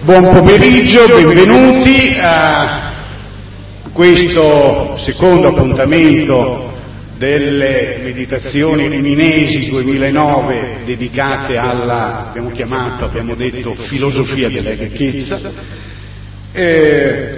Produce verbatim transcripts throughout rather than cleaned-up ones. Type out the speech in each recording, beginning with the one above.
Buon pomeriggio, benvenuti a questo secondo appuntamento delle meditazioni riminesi duemilanove dedicate alla, abbiamo chiamato, abbiamo detto, filosofia della ricchezza. Eh,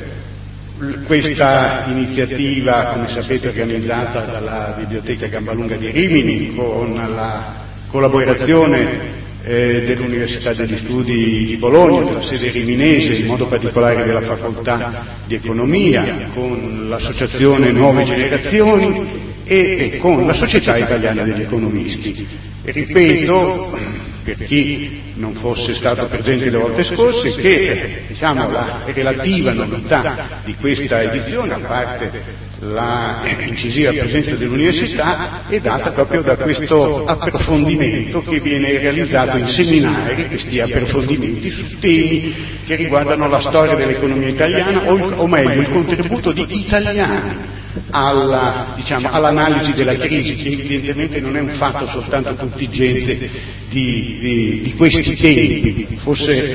questa iniziativa, come sapete, è organizzata dalla Biblioteca Gambalunga di Rimini con la collaborazione eh, dell'Università degli Studi di Bologna, della sede riminese, in modo particolare della Facoltà di Economia, con l'Associazione Nuove Generazioni e, e con la Società Italiana degli Economisti. E ripeto, per chi non fosse stato presente le volte scorse, che diciamo, la relativa novità di questa edizione, a parte la incisiva presenza dell'università, è data proprio da questo approfondimento che viene realizzato in seminari, questi approfondimenti su temi che riguardano la storia dell'economia italiana, o, o meglio il contributo di italiani alla, diciamo, all'analisi della crisi, che evidentemente non è un fatto soltanto contingente di, di, di questi tempi. Forse,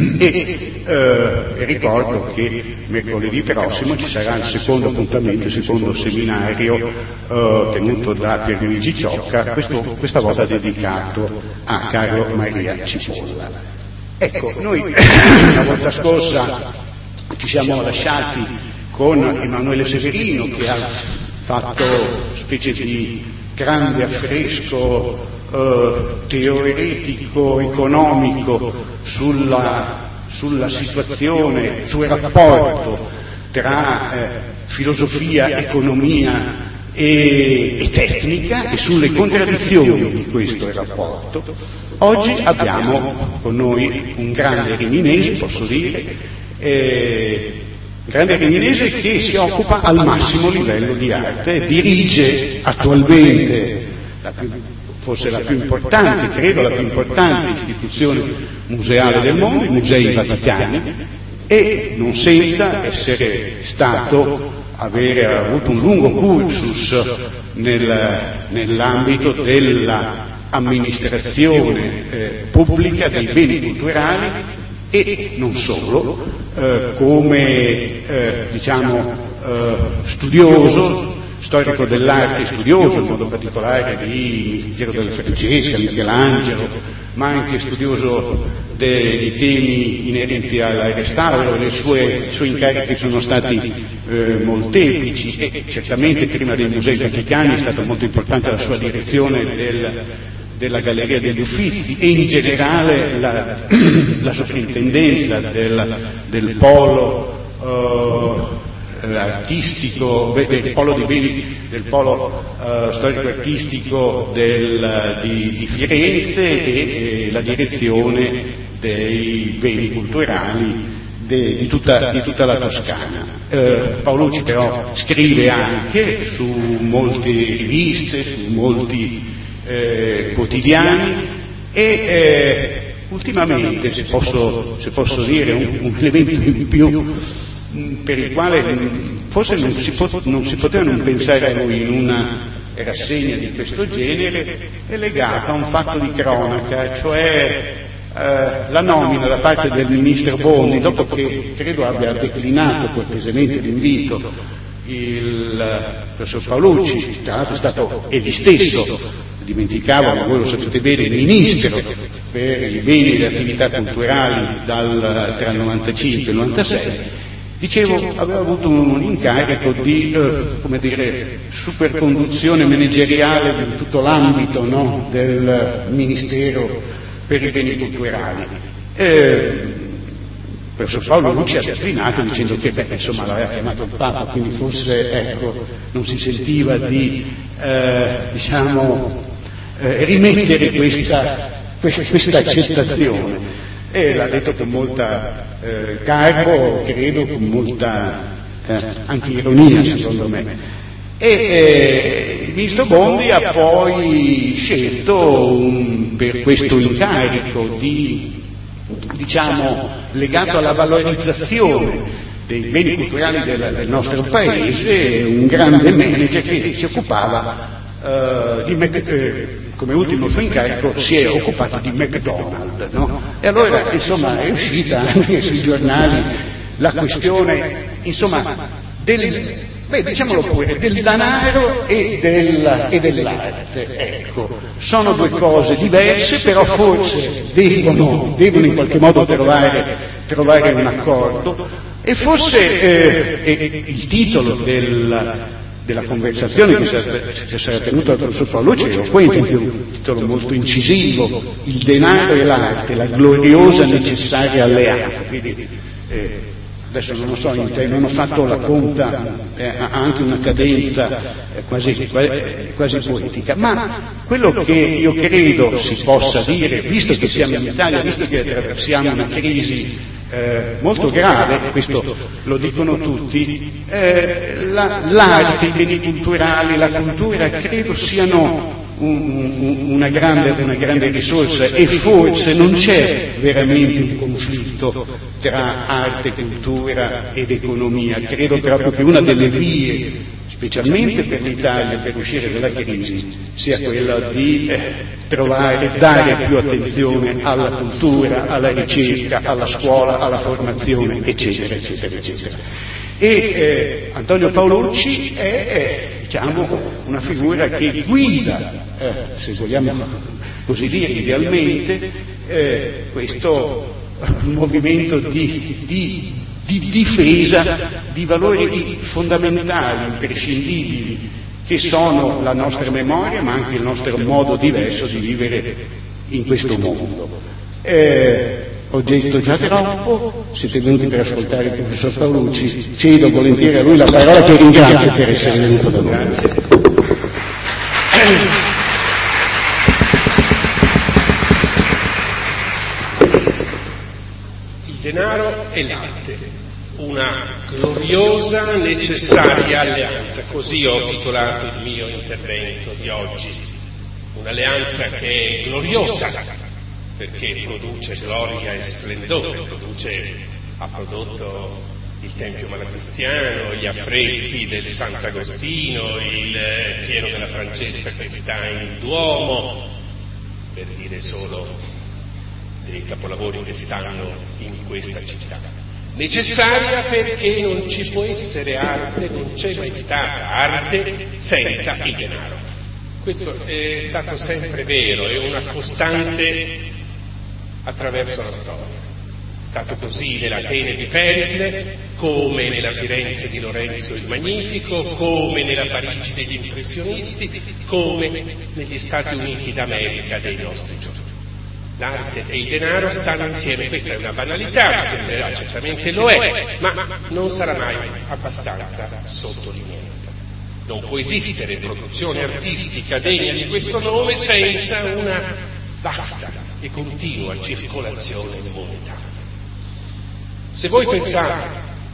e eh, ricordo che mercoledì prossimo ci sarà il secondo appuntamento, il secondo seminario eh, tenuto da Pierluigi Ciocca, questo, questa volta dedicato a Carlo Maria Cipolla. Ecco, noi la volta scorsa ci siamo lasciati con Emanuele Severino, che ha fatto specie di grande affresco eh, teoretico, economico sulla, sulla situazione, sul rapporto tra eh, filosofia, economia e, e tecnica, e sulle contraddizioni di questo rapporto. Oggi abbiamo con noi un grande riminese, posso dire, eh, grande riminese che si occupa al massimo livello di arte, dirige attualmente la più, forse la più importante, credo la più importante istituzione museale del mondo, i Musei Vaticani, e non senza essere stato, avere avuto un lungo cursus nel, nell'ambito della amministrazione eh, pubblica dei beni culturali, e non solo, eh, come eh, diciamo eh, studioso, storico dell'arte, studioso in modo particolare di Piero della Francesca, Michelangelo, ma anche studioso de, di temi inerenti al restauro. Le sue, i suoi incarichi sono stati eh, molteplici, e certamente prima dei Musei Vaticani è stata molto importante la sua direzione del della Galleria degli Uffizi e in generale la, la soprintendenza del, del polo eh, artistico, del polo di beni, del polo eh, storico-artistico del, di, di Firenze, e, e la direzione dei beni culturali de, di, tutta, di tutta la Toscana. Eh, Paolucci però scrive anche su molte riviste, su molti Eh, quotidiani, e eh, ultimamente, se posso, se posso dire, un, un elemento in più mh, per il quale mh, forse non si, po- non si poteva non pensare a lui in una rassegna di questo genere, è legato a un fatto di cronaca, cioè eh, la nomina da parte del ministro Bondi, dopo che credo abbia declinato cortesemente l'invito il professor Paolucci, tra l'altro è stato egli stesso, dimenticavo, ma voi lo sapete bene, il ministro per i beni e le attività culturali dal, tra il novantacinque e il novantasei, dicevo, aveva avuto un incarico di, eh, come dire, superconduzione manageriale di tutto l'ambito, no, del Ministero per i beni culturali. Eh, il professor Paolucci ha declinato dicendo che, beh, insomma, l'aveva chiamato il Papa, quindi forse, ecco, non si sentiva di, eh, diciamo, eh, rimettere questa, questa accettazione, e l'ha detto con molta eh, garbo, credo, con molta eh, anche ironia, secondo me. E eh, il ministro Bondi ha poi scelto un, per questo incarico di, diciamo, legato alla valorizzazione dei beni culturali del, del nostro paese, un grande manager che si occupava uh, di, eh, come ultimo suo incarico si è occupato di McDonald's, no? E allora insomma è uscita anche sui giornali la questione insomma del, beh, diciamolo pure, del denaro e, del, e dell'arte, ecco, sono due cose diverse, però forse devono, devono in qualche modo trovare, trovare un accordo, e forse eh, e, il titolo del, della conversazione che sarà, che sarà tenuta dal professor Paolucci è eloquente, anche un titolo molto incisivo, il denaro e l'arte, la gloriosa necessaria alleanza, quindi eh, adesso non lo so, non ho fatto la conta, eh, ha anche una cadenza eh, quasi, quasi poetica, ma quello che io credo si possa dire, visto che siamo in Italia, visto che attraversiamo una crisi eh, molto grave, questo lo dicono tutti, eh, la, l'arte, i beni culturali, la cultura credo siano Un, una, grande, una grande risorsa, e forse non c'è veramente un conflitto tra arte, cultura ed economia. Credo proprio che una delle vie, specialmente per l'Italia, per uscire dalla crisi, sia quella di eh, trovare, dare più attenzione alla cultura, alla ricerca, alla scuola, alla formazione, eccetera, eccetera, eccetera. E eh, Antonio Paolucci è, è diciamo, una figura che guida, eh, se vogliamo così dire, idealmente, eh, questo movimento di, di, di difesa di valori fondamentali, imprescindibili, che sono la nostra memoria, ma anche il nostro modo diverso di vivere in questo mondo. Eh, Ho detto già troppo, siete venuti per ascoltare il professor Paolucci, cedo volentieri a lui la parola, che ringrazio per essere venuto da noi. Grazie. Il denaro e l'arte, una gloriosa, necessaria alleanza, così ho titolato il mio intervento di oggi, un'alleanza che è gloriosa, perché produce gloria e splendore, produce, ha prodotto il Tempio Malacristiano, gli affreschi del Sant'Agostino, il Piero della Francesca che sta in Duomo, per dire solo dei capolavori che stanno in questa città. Necessaria perché non ci può essere arte, non c'è mai stata arte senza il denaro. Questo è stato sempre vero, è una costante attraverso la storia. È stato così nell'Atene di Pericle, come nella Firenze di Lorenzo il Magnifico, come nella Parigi degli impressionisti, come negli Stati Uniti d'America dei nostri giorni. L'arte e il denaro stanno insieme, questa è una banalità, sembrerà, certamente lo è, ma non sarà mai abbastanza sottolineata. Non può esistere produzione artistica degna di questo nome senza una vasta e continua circolazione monetaria. Se voi pensate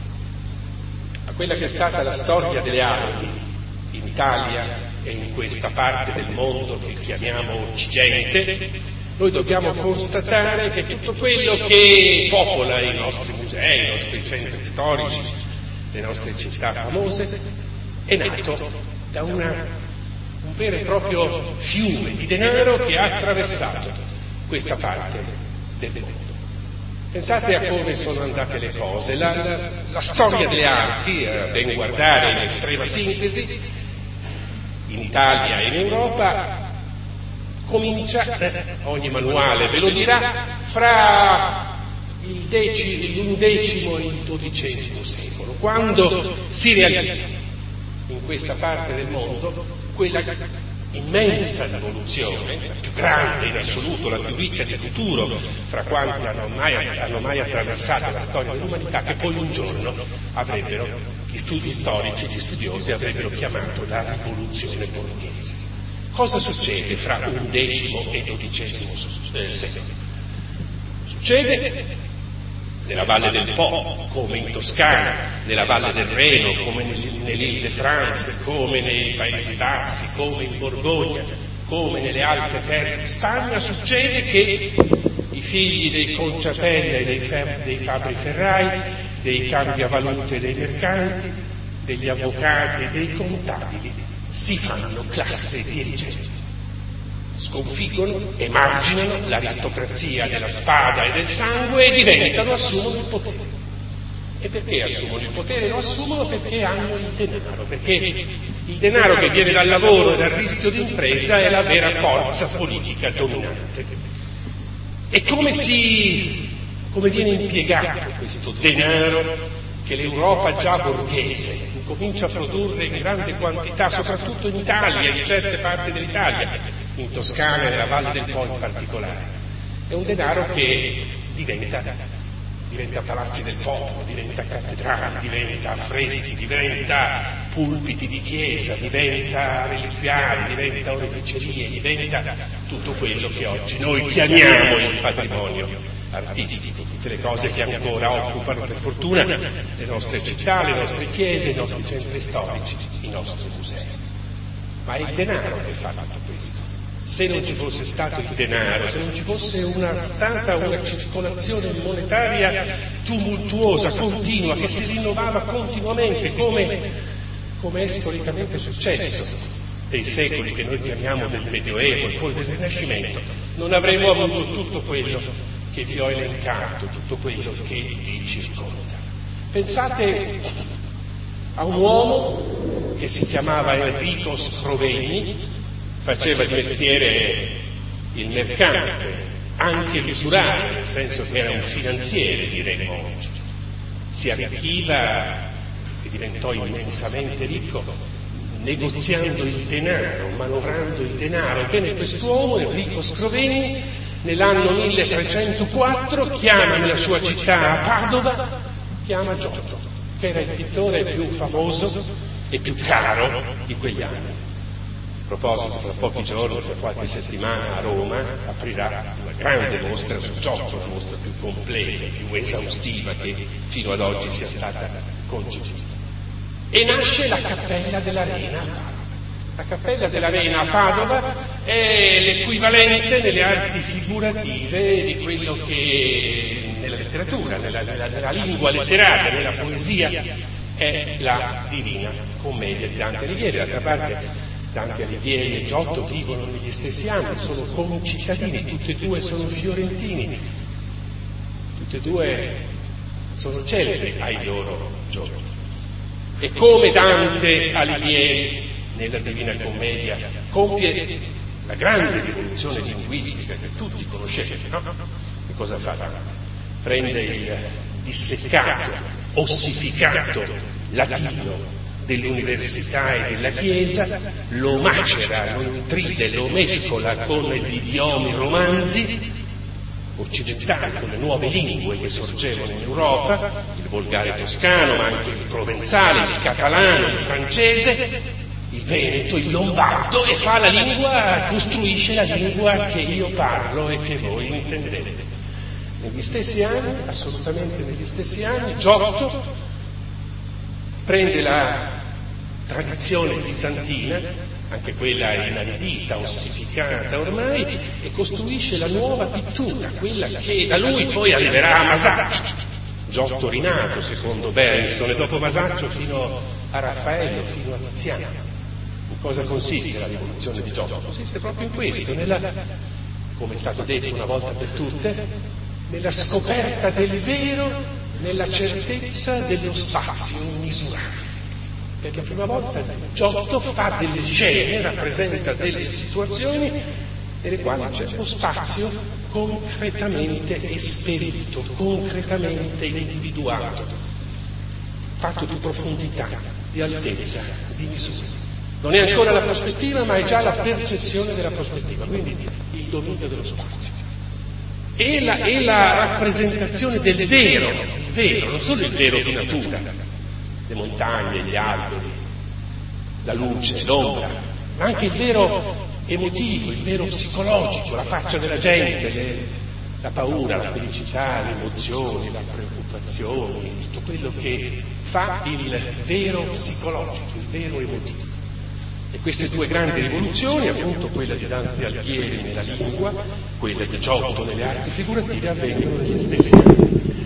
a quella che è stata la storia delle arti in Italia e in questa parte del mondo che chiamiamo Occidente, noi dobbiamo constatare che tutto quello che popola i nostri musei, i nostri centri storici, le nostre città famose, è nato da una, un vero e proprio fiume di denaro che ha attraversato questa parte del mondo. Pensate a come sono andate le cose. La, la, la storia delle arti, a ben guardare in estrema sintesi, in Italia e in Europa, comincia, eh, ogni manuale ve lo dirà, fra il deci, l'undicesimo e il dodicesimo secolo, quando si realizza in questa parte del mondo quella immensa rivoluzione, la più grande in assoluto, la più ricca di futuro fra quanti hanno mai, hanno mai attraversato la storia dell'umanità, che poi un giorno avrebbero, gli studi storici, gli studiosi avrebbero chiamato la rivoluzione borghese. Cosa succede fra undicesimo e dodicesimo secolo? Succede nella Valle del Po, come in Toscana, nella Valle del Reno, come nell'Île-de-France, come nei Paesi Bassi, come in Borgogna, come nelle alte terre di Spagna, succede che i figli dei conciapelle, dei, fer- dei fabbri ferrai, dei cambiavalute dei mercanti, degli avvocati e dei contabili si fanno classe dirigente. sconfiggono, emarginano l'aristocrazia della spada e del sangue e diventano, assumono il potere. E perché assumono il potere? Lo assumono perché hanno il denaro, perché il denaro che viene dal lavoro e dal rischio d'impresa è la vera forza politica dominante. E come si, come viene impiegato questo denaro che l'Europa già borghese comincia a produrre in grande quantità, soprattutto in Italia, in certe parti dell'Italia, in Toscana e nella Valle del Po in particolare? È un denaro che diventa, diventa palazzi del popolo, diventa cattedrali, diventa affreschi, diventa pulpiti di chiesa, diventa reliquiari, diventa oreficerie, diventa tutto quello che oggi noi chiamiamo il patrimonio artistico, tutte le cose che ancora occupano per fortuna le nostre città, le nostre chiese, i nostri centri storici, i nostri musei. Ma è il denaro che fa tutto questo. Se non ci fosse stato il denaro, se non ci fosse una, stata una circolazione monetaria tumultuosa, continua, che si rinnovava continuamente, come, come è storicamente successo dei secoli che noi chiamiamo del Medioevo e poi del Rinascimento, non avremmo avuto tutto quello che vi ho elencato, tutto quello che vi circonda. Pensate a un uomo che si chiamava Enrico Scrovegni, faceva di mestiere il mercante, anche l'usuraio, nel senso che era un finanziere, diremmo oggi. Si arricchiva e diventò immensamente ricco negoziando il denaro, manovrando il denaro. Ebbene, quest'uomo, Enrico Scrovegni, nell'anno milletrecentoquattro chiama nella sua città a Padova, chiama Giotto, che era il pittore più famoso e più caro di quegli anni. A proposito, fra pochi giorni, fra qualche settimana a Roma, aprirà una grande mostra su Giotto, la mostra più completa, più esaustiva che fino ad oggi sia stata concepita. E nasce la Cappella dell'Arena. La Cappella dell'Arena a Padova è l'equivalente nelle arti figurative di quello che nella letteratura, nella, nella, nella lingua letteraria, nella poesia è la Divina Commedia di Dante Alighieri. D'altra parte Dante Alighieri e Giotto vivono negli stessi anni, sono concittadini, tutti e due sono fiorentini, tutti e due sono celebri ai loro giorni. E come Dante Alighieri nella Divina Commedia compie la grande rivoluzione linguistica che tutti conoscete, no? Che cosa fa? Prende il disseccato, ossificato latino dell'università e della Chiesa, lo macera, lo nutride, lo mescola con gli idiomi romanzi occidentali, con le nuove lingue che sorgevano in Europa, il volgare toscano, ma anche il provenzale, il catalano, il francese, il veneto, il lombardo, e fa la lingua, costruisce la lingua che io parlo e che voi intendete. Negli stessi anni, assolutamente negli stessi anni, Giotto prende la tradizione bizantina, anche quella inaridita, ossificata ormai, e costruisce la nuova pittura, quella che da lui poi arriverà a Masaccio. Giotto rinato, secondo Berenson, e dopo Masaccio fino a Raffaello, fino a Tiziano. In cosa consiste la rivoluzione di Giotto? Consiste proprio in questo, nella, come è stato detto una volta per tutte, nella scoperta del vero, nella certezza dello spazio immisurabile. Per la prima volta Giotto fa delle scene, rappresenta delle situazioni nelle quali c'è lo spazio concretamente esperito, concretamente individuato, fatto di profondità, di altezza, di misura. Non è ancora la prospettiva, ma è già la percezione della prospettiva, quindi il dominio dello spazio. E la, e la rappresentazione del vero, il vero, non solo il vero di natura, le montagne, gli alberi, la luce, l'ombra, ma anche il vero emotivo, il vero psicologico, la faccia della gente, le, la paura, la felicità, le emozioni, la preoccupazione, tutto quello che fa il vero psicologico, il vero emotivo. E queste due grandi rivoluzioni, appunto quella di Dante Alighieri nella lingua, quella di Giotto nelle arti figurative, avvengono negli stessi anni.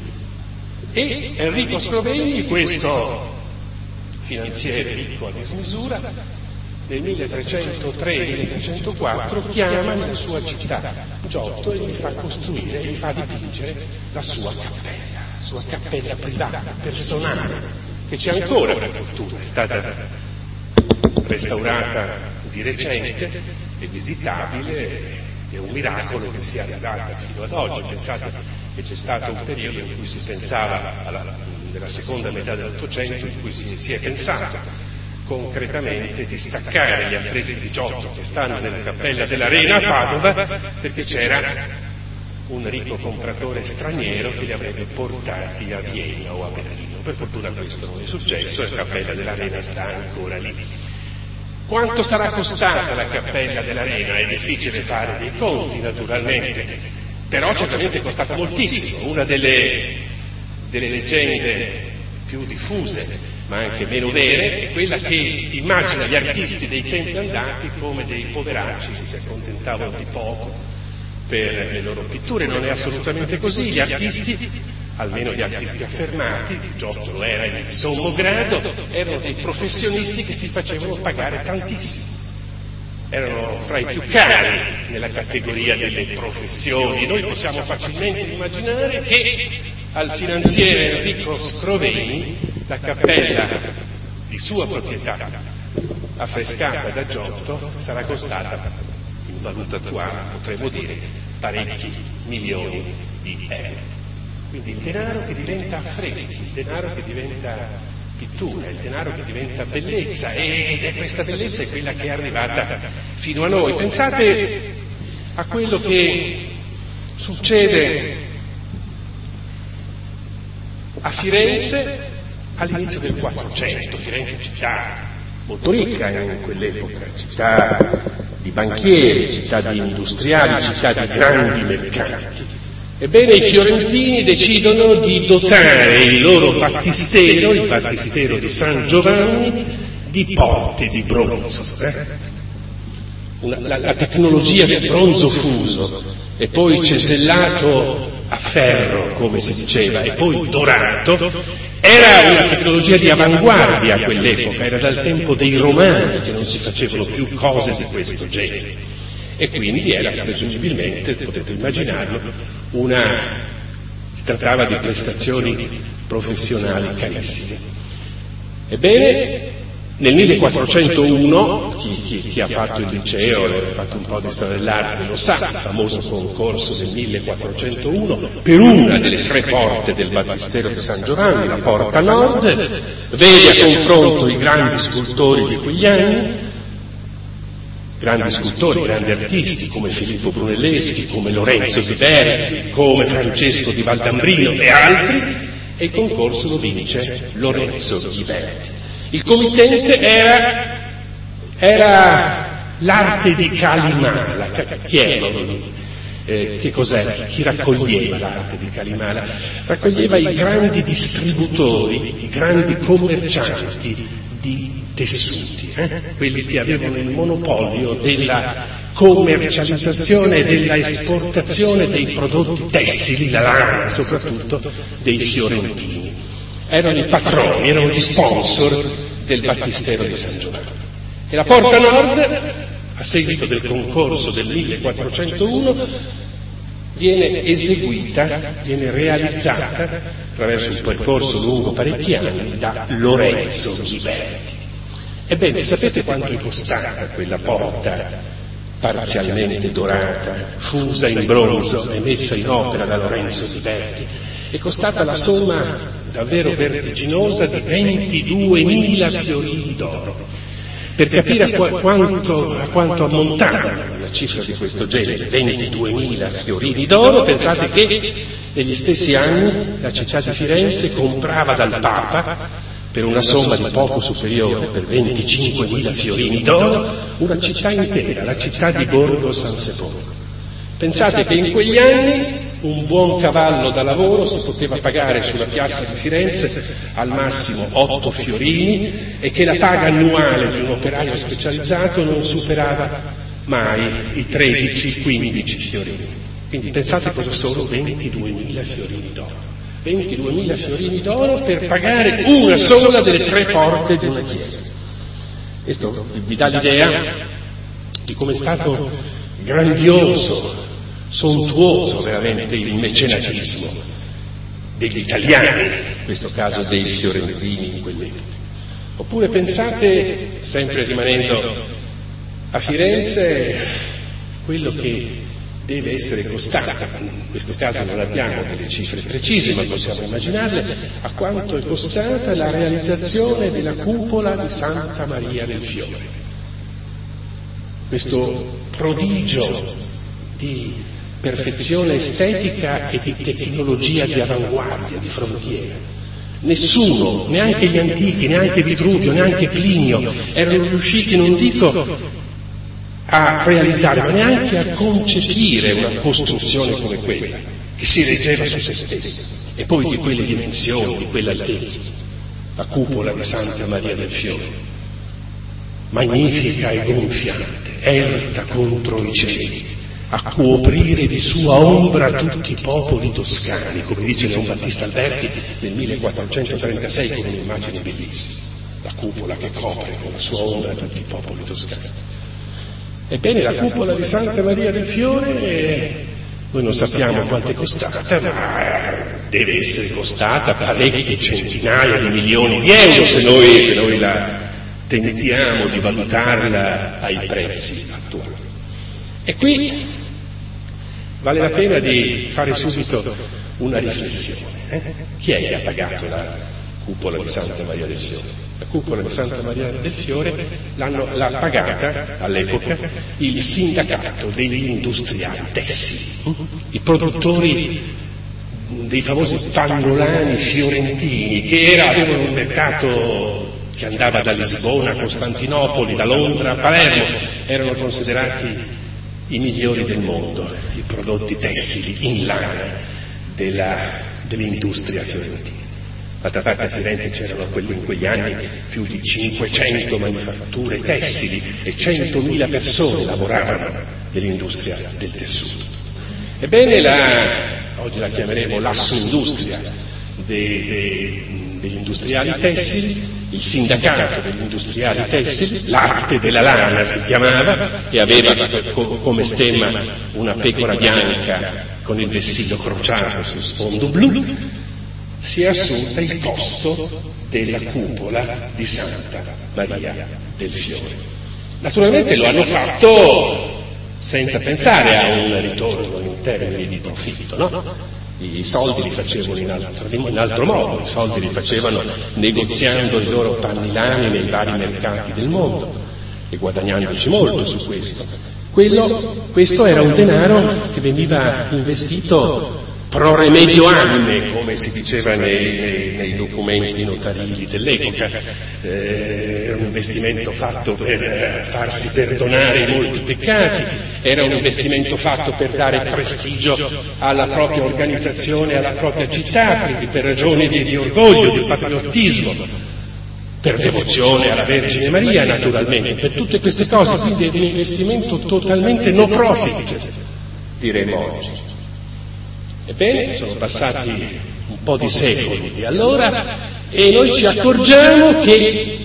E Enrico Scrovegni, questo finanziere ricco a dismisura, nel milletrecentotre milletrecentoquattro chiama nella sua città Giotto e gli fa costruire e gli fa dipingere la sua cappella, la sua cappella privata, personale, che c'è ancora per fortuna, è stata restaurata di recente, è visitabile, è un miracolo che sia arrivata fino ad oggi. Pensate che c'è stato un periodo in cui si pensava, alla, nella seconda metà dell'Ottocento, in cui si, si è pensato concretamente di staccare gli affreschi di Giotto che stanno nella cappella dell'Arena a Padova, perché c'era un ricco compratore straniero che li avrebbe portati a Vienna o a Berlino. Per fortuna questo non è successo e la cappella dell'Arena sta ancora lì. Quanto sarà costata la cappella dell'Arena? È difficile fare dei conti, naturalmente, però certamente è costata moltissimo. Una delle, delle leggende più diffuse, ma anche meno vere, è quella che immagina gli artisti dei tempi andati come dei poveracci che si accontentavano di poco per le loro pitture. Non è assolutamente così. Gli artisti, almeno gli artisti affermati, Giotto lo era in sommo grado, erano dei professionisti che si facevano pagare tantissimo. Erano fra i più cari nella categoria delle professioni. Noi possiamo facilmente immaginare che al finanziere Enrico Scrovegni la cappella di sua proprietà, affrescata da Giotto, sarà costata, in valuta attuale potremmo dire, parecchi milioni di euro. Quindi il denaro che diventa affreschi, il denaro che diventa pittura, il denaro che diventa bellezza, ed è questa bellezza è quella che è arrivata fino a noi. Pensate a quello che succede a Firenze all'inizio del Quattrocento. Firenze, città molto ricca in quell'epoca, città di banchieri, città di industriali, città di grandi mercanti. Ebbene, i fiorentini decidono di dotare il loro battistero, il battistero di San Giovanni, di porte di bronzo. Eh? Una, la, la tecnologia del bronzo fuso e poi cesellato a ferro, come si diceva, e poi dorato, era una tecnologia di avanguardia a quell'epoca, era dal tempo dei Romani che non si facevano più cose di questo genere. E quindi era presumibilmente, potete immaginarlo, una, si trattava di prestazioni professionali carissime. Ebbene, nel millequattrocentouno, chi, chi, chi ha fatto il liceo e ha fatto un po' di storia dell'arte lo sa, il famoso concorso del millequattrocentouno, per una delle tre porte del battistero di San Giovanni, la porta nord, vede a confronto i grandi scultori di quegli anni, grandi scultori, grandi artisti come Filippo Brunelleschi, come Lorenzo Ghiberti, come Francesco di Valdambrino e altri, e il concorso lo vince Lorenzo Ghiberti. Il committente era, era l'arte di Calimala. Chi era? Eh, che cos'è? Chi raccoglieva l'arte di Calimala? Raccoglieva i grandi distributori, i grandi commercianti di tessuti, eh? quelli che avevano il monopolio della commercializzazione e della esportazione dei prodotti tessili, la lana soprattutto, dei fiorentini. Erano i patroni, erano gli sponsor del battistero di San Giovanni. E la porta nord, a seguito del concorso del millequattrocentouno, viene eseguita, viene realizzata attraverso un percorso lungo parecchi anni da Lorenzo Ghiberti. Ebbene, sapete quanto è costata quella porta parzialmente dorata, fusa in bronzo e messa in opera da Lorenzo Ghiberti? È costata la somma davvero vertiginosa di ventiduemila fiorini d'oro. Per capire a, qua, quanto, a quanto ammontava una cifra di questo genere, ventiduemila fiorini d'oro, pensate che negli stessi anni la città di Firenze comprava dal Papa, per una somma di poco superiore, per venticinquemila fiorini d'oro, una città intera, la città di Borgo San Sepolcro. Pensate che in quegli anni un buon cavallo da lavoro si poteva pagare sulla piazza di Firenze al massimo otto fiorini e che la paga annuale di un operaio specializzato non superava mai i tredici quindici fiorini. Quindi pensate cosa sono ventiduemila fiorini d'oro. ventiduemila fiorini d'oro per pagare una sola delle tre porte di una chiesa. Questo vi dà l'idea di come è stato grandioso, sontuoso veramente il mecenatismo degli italiani, in questo caso dei fiorentini in quell'epoca. Oppure pensate, sempre rimanendo a Firenze, quello che deve essere costato, in questo caso non abbiamo delle cifre precise, ma possiamo immaginarle, a quanto è costata la realizzazione della cupola di Santa Maria del Fiore. Questo prodigio di perfezione estetica e di tecnologia di avanguardia, di frontiera. Nessuno, neanche gli antichi, neanche Vitruvio, neanche Plinio, erano riusciti, non dico a realizzare, ma neanche a concepire una costruzione come quella, che si reggeva su se stessa, e poi di quelle dimensioni, di quell'altezza, la cupola di Santa Maria del Fiore, magnifica e gonfiante, erta contro i cieli, a coprire di sua ombra tutti i popoli toscani, come dice Leon Battista Alberti nel millequattrocentotrentasei con un'immagine bellissima, la cupola che copre con la sua ombra tutti i popoli toscani. Ebbene, la cupola di Santa Maria del Fiore, noi non sappiamo quanto è costata, ma deve essere costata parecchie centinaia di milioni di euro se noi, se noi la tentiamo di valutarla ai prezzi attuali. E qui vale la pena di fare subito una riflessione. Eh? Chi è che ha pagato la cupola di Santa Maria del Fiore? La cupola di Santa Maria del Fiore l'hanno, l'ha pagata all'epoca il sindacato degli industriali tessili, i produttori dei famosi pannolani fiorentini, che era, avevano un mercato che andava da Lisbona a Costantinopoli, da Londra a Palermo, erano considerati i migliori del mondo, i prodotti tessili in lana della, dell'industria fiorentina. D'altra parte a Firenze c'erano in quegli anni più di cinquecento manifatture tessili e centomila persone lavoravano nell'industria del tessuto. Ebbene, la, oggi la chiameremo l'Assindustria de, de, degli industriali tessili, il sindacato degli industriali tessili, l'arte della lana si chiamava, e aveva come stemma una pecora bianca con il vessillo crociato su sfondo blu, si è assunta il costo della cupola di Santa Maria del Fiore. Naturalmente lo hanno fatto senza pensare a un ritorno in termini di profitto, no? I soldi li facevano in altro, in altro modo, i soldi li facevano negoziando i loro pannilani nei vari mercati del mondo e guadagnandoci molto su questo. Quello, questo era un denaro che veniva investito pro remedio anime, come si diceva nei, nei, nei documenti notarili dell'epoca. Eh, era un investimento fatto per farsi perdonare molti peccati, era un investimento fatto per dare prestigio alla propria organizzazione, alla propria città, quindi per ragioni di, di orgoglio, di patriottismo, per devozione alla Vergine Maria naturalmente, per tutte queste cose. Quindi è un investimento totalmente no profit, diremo oggi. Ebbene, sono passati un po' di secoli di allora e noi ci accorgiamo che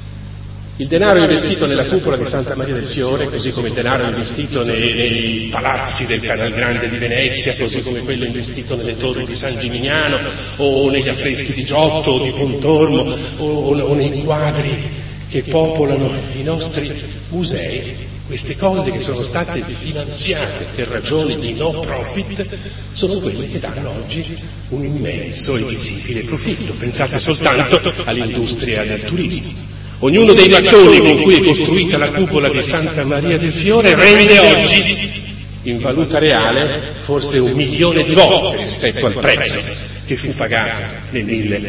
il denaro investito nella cupola di Santa Maria del Fiore, così come il denaro investito nei, nei palazzi del Canal Grande di Venezia, così come quello investito nelle torri di San Gimignano o negli affreschi di Giotto o di Pontormo o, o nei quadri che popolano i nostri musei, queste cose che sono state finanziate per ragioni di no profit sono quelle che danno oggi un immenso e visibile profitto. Pensate soltanto all'industria del turismo. Ognuno dei mattoni con cui è costruita la cupola di Santa Maria del Fiore rende oggi, in valuta reale, forse un milione di volte rispetto al prezzo che fu pagato nel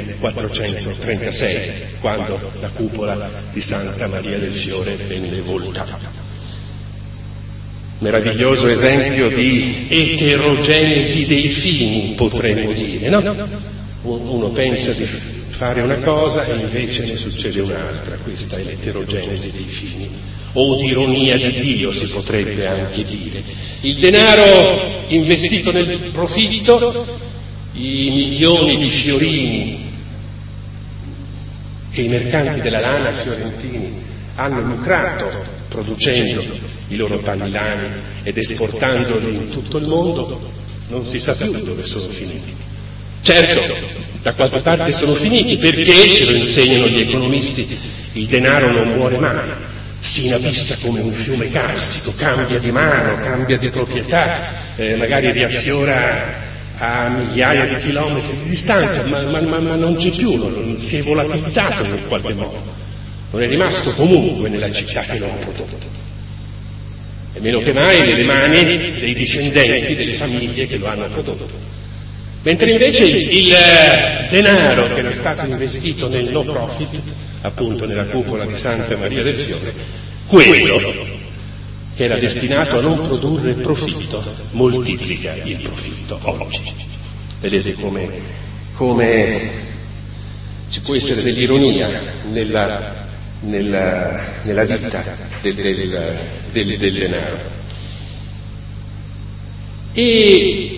millequattrocentotrentasei, quando la cupola di Santa Maria del Fiore venne voltata. Meraviglioso esempio di eterogenesi dei fini, potremmo dire, no? Uno pensa di fare una cosa e invece ne succede un'altra. Questa è l'eterogenesi dei fini, o di ironia di Dio si potrebbe anche dire. Il denaro investito nel profitto, i milioni di fiorini che i mercanti della lana fiorentini hanno lucrato producendo i loro pannilani ed esportandoli in tutto il mondo, non si sa più dove sono finiti. Certo, da qualche parte sono finiti, perché, ce lo insegnano gli economisti, il denaro non muore mai, si inabissa come un fiume carsico, cambia di mano, cambia di proprietà, eh, magari riaffiora a migliaia di chilometri di distanza, ma, ma, ma, ma non c'è più, non, si è volatilizzato in qualche modo, non è rimasto comunque nella città che lo ha prodotto, e meno che mai nelle mani dei discendenti delle famiglie che lo hanno prodotto. Mentre invece il denaro che era stato investito nel no profit, appunto nella cupola di Santa Maria del Fiore, quello che era destinato a non produrre profitto, moltiplica il profitto oggi. Vedete come, come ci può essere dell'ironia nella, nella, nella vita del, del, del, del denaro. E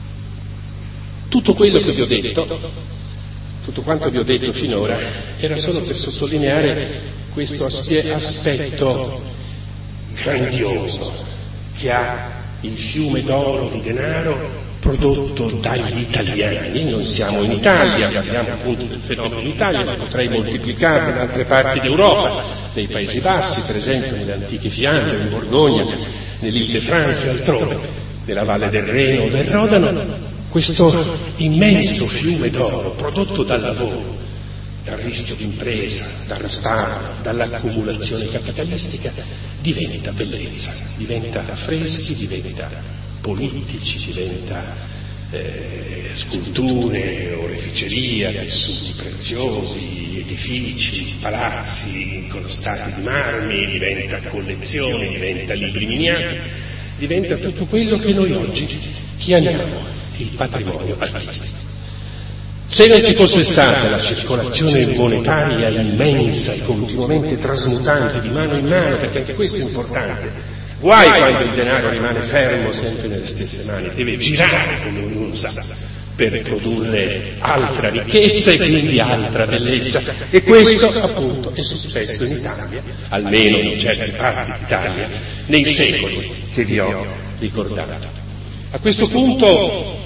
tutto quello che vi ho detto, tutto quanto vi ho detto finora, era solo per sottolineare questo aspe- aspetto grandioso che ha il fiume d'oro di denaro prodotto dagli italiani. Non siamo in Italia, parliamo appunto del fenomeno in Italia, ma potrei moltiplicarlo in altre parti d'Europa, nei Paesi Bassi, per esempio nelle antiche Fiandre, in Borgogna, nell'Île-de-France e altrove, nella Valle del Reno o del Rodano. Questo immenso fiume d'oro prodotto dal lavoro, dal rischio d'impresa, dal risparmio, dall'accumulazione capitalistica, diventa bellezza, diventa affreschi, diventa politici, diventa eh, sculture, oreficeria, tessuti preziosi, edifici, palazzi incrostati di marmi, diventa collezione, diventa libri miniati, diventa tutto quello che noi oggi chiamiamo il patrimonio artistico. Se non ci fosse stata la circolazione monetaria immensa e continuamente trasmutante di mano in mano, perché anche questo è importante, guai quando il denaro rimane fermo sempre nelle stesse mani, deve girare, come ognuno sa, per produrre altra ricchezza e quindi altra bellezza, e questo appunto è successo in Italia, almeno in certe parti d'Italia, nei secoli che vi ho ricordato. A questo punto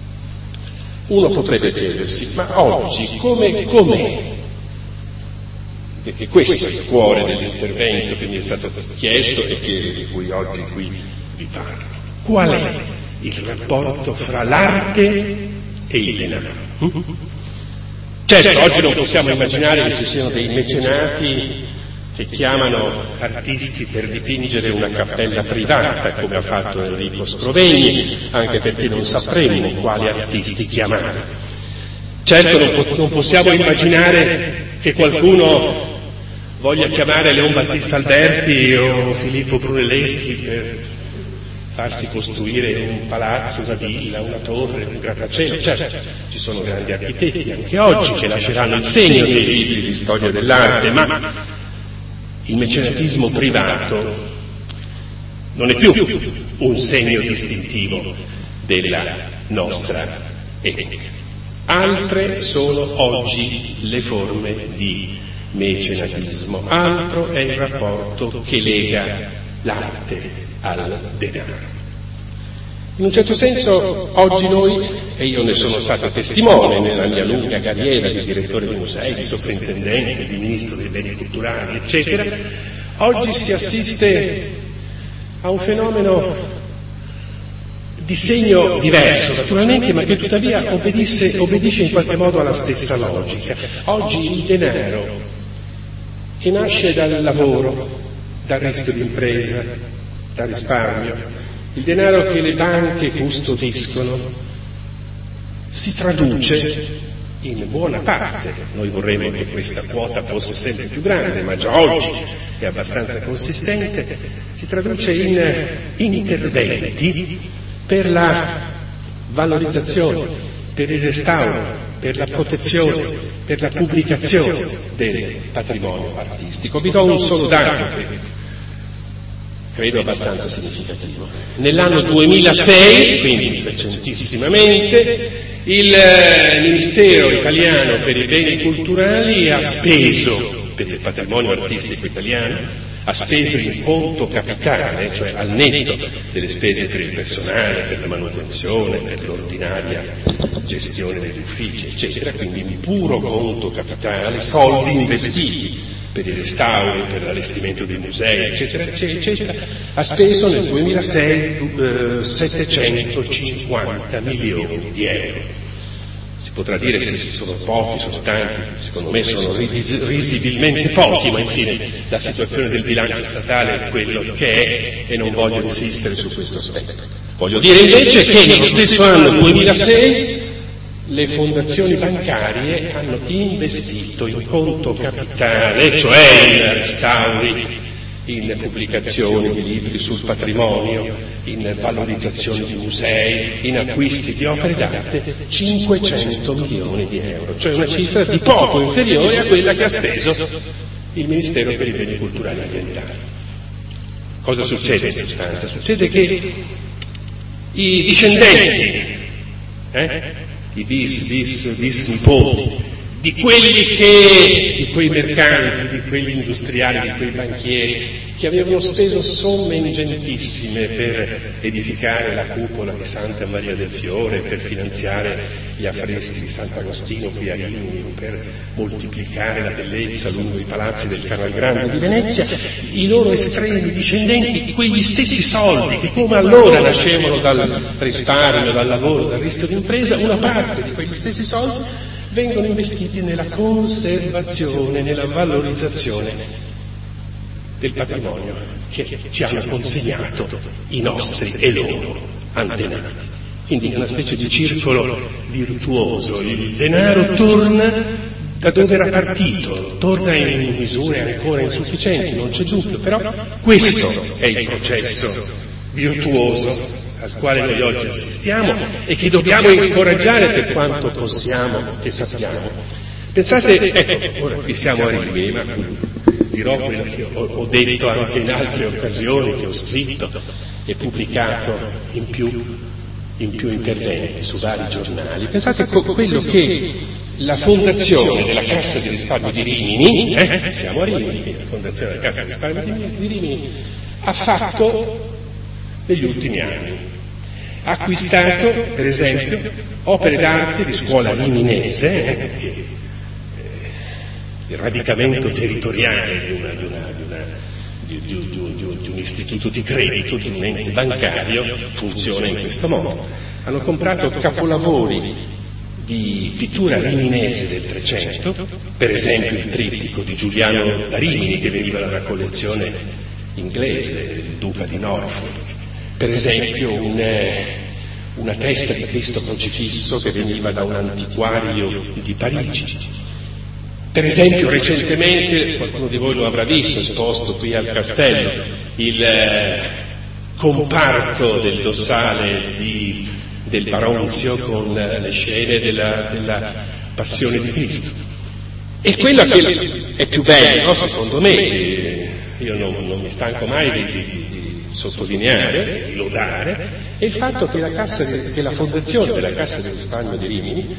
uno potrebbe chiedersi, ma oggi come, com'è? Perché questo è il cuore dell'intervento che mi è stato chiesto e che, di cui oggi qui vi parlo. Qual è il rapporto fra l'arte e il denaro? Certo, oggi non possiamo immaginare che ci siano dei mecenati che chiamano artisti per dipingere una cappella privata, come ha fatto Enrico Scrovegni, anche perché non sapremmo quali artisti chiamare. Certo non, po- non possiamo immaginare che qualcuno voglia chiamare Leon Battista Alberti o Filippo Brunelleschi per farsi costruire un palazzo, una villa, una torre, un grattacielo. Certo, ci sono grandi architetti anche oggi che lasceranno il segno nei libri di storia dell'arte, ma il mecenatismo privato non è più un segno distintivo della nostra epoca. Altre sono oggi le forme di mecenatismo, altro è il rapporto che lega l'arte al denaro. In un certo senso oggi noi, e io ne sono stato testimone nella mia lunga carriera di direttore di musei, di sovrintendente, di ministro dei beni culturali, eccetera, oggi si assiste a un fenomeno di segno diverso, naturalmente, ma che tuttavia obbedisce, obbedisce in qualche modo alla stessa logica. Oggi il denaro, che nasce dal lavoro, dal rischio di impresa, dal risparmio, il denaro che le banche custodiscono, si traduce in buona parte, noi vorremmo che questa quota fosse sempre più grande, ma già oggi è abbastanza consistente, si traduce in interventi per la valorizzazione, per il restauro, per la protezione, per la pubblicazione del patrimonio artistico. Vi do un solo dato che credo abbastanza significativo. Nell'anno duemilasei, quindi recentissimamente, il Ministero italiano per i beni culturali ha speso per il patrimonio artistico italiano, ha speso in conto capitale, cioè al netto delle spese per il personale, per la manutenzione, per l'ordinaria gestione degli uffici, eccetera, quindi in puro conto capitale, soldi investiti per i restauri, per l'allestimento dei musei, eccetera, eccetera, eccetera, ha speso nel duemilasei eh, settecentocinquanta milioni di euro. Si potrà dire se sono pochi, sono tanti, secondo me sono risibilmente pochi, ma infine la situazione del bilancio statale è quello che è e non voglio insistere su questo aspetto. Voglio dire invece che nello stesso anno duemilasei le fondazioni bancarie hanno investito in conto capitale, cioè in restauri, in pubblicazioni di libri sul patrimonio, in valorizzazione di musei, in acquisti di opere d'arte, cinquecento milioni di euro, cioè una cifra di poco inferiore a quella che ha speso il Ministero per i beni culturali e ambientali. Cosa succede in sostanza? Succede che i discendenti, eh, i bis, bis, bis nipoti, di quelli che, di quei mercanti, di quegli industriali, di quei banchieri che avevano speso somme ingentissime per edificare la cupola di Santa Maria del Fiore, per finanziare gli affreschi di Sant'Agostino qui a Rimini, per moltiplicare la bellezza lungo i palazzi del Canal Grande di Venezia, i loro estremi discendenti, quegli stessi soldi che come allora nascevano dal risparmio, dal lavoro, dal rischio d'impresa, una parte di quegli stessi soldi vengono investiti nella conservazione, nella valorizzazione del patrimonio che ci hanno consegnato i nostri e loro antenati. Quindi è una specie di circolo virtuoso, il denaro torna da dove era partito, torna in misure ancora insufficienti, non c'è dubbio, però questo è il processo virtuoso al quale noi oggi assistiamo e che dobbiamo incoraggiare per quanto possiamo e sappiamo. Pensate, ecco, ora qui siamo a Rimini, ma dirò quello che ho, ho detto anche in altre occasioni, che ho scritto e pubblicato in più, in più interventi su vari giornali. Pensate a quello che la fondazione della Cassa di risparmio di Rimini, eh, siamo a Rimini, la fondazione della Cassa di risparmio di Rimini ha fatto negli ultimi anni. Ha acquistato, per esempio, opere d'arte di scuola riminese, eh, perché eh, il radicamento territoriale di, una, di, una, di, una, di, di, di, di un istituto di credito, di un ente bancario, funziona in questo modo. Hanno comprato capolavori di pittura riminese del Trecento, per esempio il trittico di Giuliano da Rimini, che veniva dalla collezione inglese, il duca di Norfolk. Per esempio un, una testa di Cristo crocifisso che veniva da un antiquario di Parigi. Per esempio recentemente, qualcuno di voi lo avrà visto, esposto qui al castello, il eh, comparto del dossale di, del Baronzio con le scene della, della Passione di Cristo. E quella che è più bella, secondo me, io non, non mi stanco mai di, di sottolineare, di lodare, è il fatto che la, cassa di, che la fondazione della Cassa di risparmio di Rimini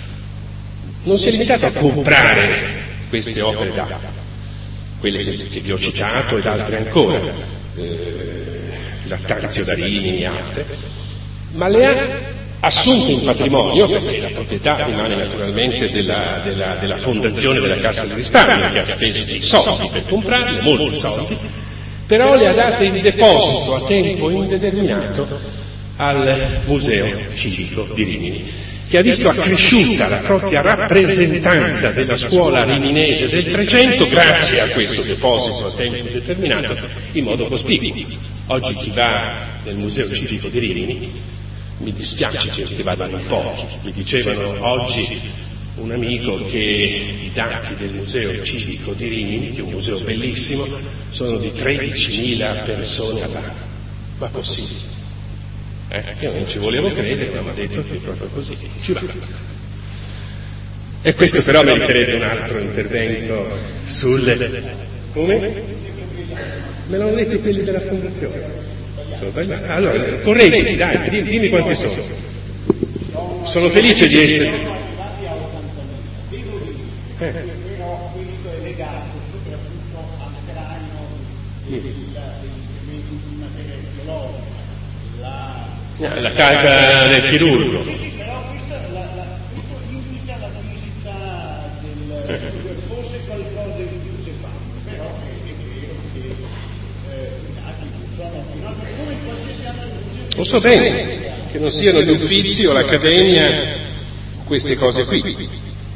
non si è limitata a comprare queste opere d'arte, quelle che, che vi ho citato ed altre ancora, eh, l'Artanzio da Rimini e altre, ma le ha assunte in patrimonio, perché la proprietà rimane naturalmente della, della, della fondazione della Cassa di risparmio, che ha speso dei soldi per comprarle, molti soldi, però le ha date in deposito a tempo indeterminato al Museo Civico di Rimini, che ha visto accresciuta la propria rappresentanza della scuola riminese del Trecento grazie a questo deposito a tempo indeterminato in modo cospicuo. Oggi chi va nel Museo Civico di Rimini, mi dispiace che vadano in pochi, mi dicevano oggi un amico che i dati del Museo Civico di Rimini, che è un museo bellissimo, sono di tredicimila persone all'anno. Ma possibile? Eh, io non ci volevo credere, ma mi ha detto che è proprio così, ci va. E questo però meriterebbe un altro intervento sul... Come? Me l'hanno detto quelli della fondazione. Sono sbagliato. Allora, correggiti, dai, dimmi, dimmi quanti sono. Sono felice di essere... Eh. Però questo è legato soprattutto al cranio degli strumenti di materia archeologica, la, la casa del chirurgo. Sì, sì, però questa, la, la, questo indica la fisicità del... Eh. Forse qualcosa in più si fa, però è, è vero che eh, i dati non sono... come in qualsiasi altro museo... Lo so bene, che non siano gli uffizi o l'accademia queste cose qui.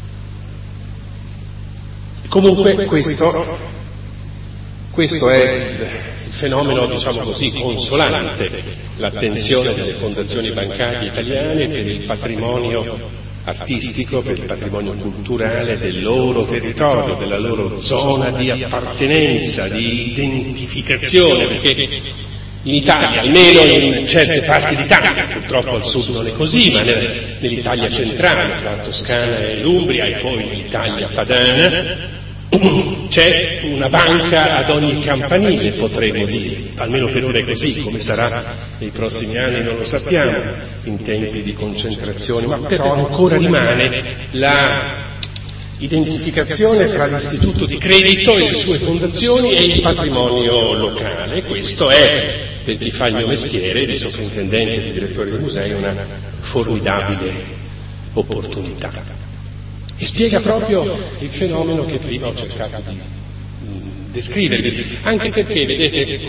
Comunque questo, questo è il fenomeno, diciamo così, consolante, l'attenzione delle fondazioni bancarie italiane per il patrimonio artistico, per il patrimonio culturale del loro territorio, della loro zona di appartenenza, di identificazione, perché in Italia, almeno in certe parti d'Italia, purtroppo al sud non è così, ma nell'Italia centrale, tra la Toscana e l'Umbria e poi l'Italia padana, c'è una banca ad ogni campanile, potremmo dire, almeno per ora è così, come sarà nei prossimi anni non lo sappiamo, in tempi di concentrazione, ma però ancora rimane la identificazione fra l'istituto di credito e le sue fondazioni e il patrimonio locale. Questo è, per chi fa il mio mestiere di sovrintendente e di direttore di musei, una formidabile opportunità. E spiega proprio il fenomeno che prima ho cercato di mh, descrivervi, anche perché, vedete,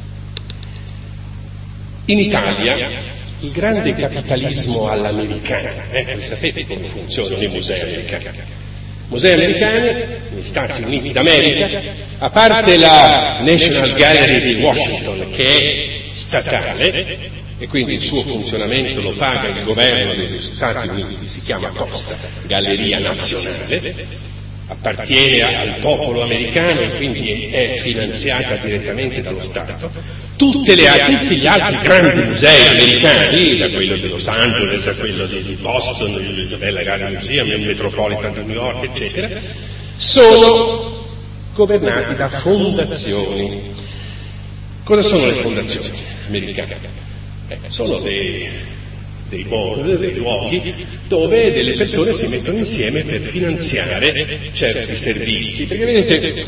in Italia il grande capitalismo all'americana, eh, voi sapete come funzionano i musei americani. Musei americani, negli Stati Uniti d'America, a parte la National Gallery di Washington, che è statale, e quindi il suo funzionamento lo paga il governo degli Stati Uniti, si chiama Costa, Galleria Nazionale, appartiene al popolo americano e quindi è finanziata direttamente dallo Stato. Tutte le, tutti gli altri grandi musei americani, da quello di Los Angeles a quello di Boston, l'Isabella Gardner Museum, il Metropolitan di New York, eccetera, sono governati da fondazioni. Cosa sono le fondazioni americane? Eh, sono dei, dei board, dei luoghi dove delle persone si mettono insieme per finanziare certi servizi, perché vedete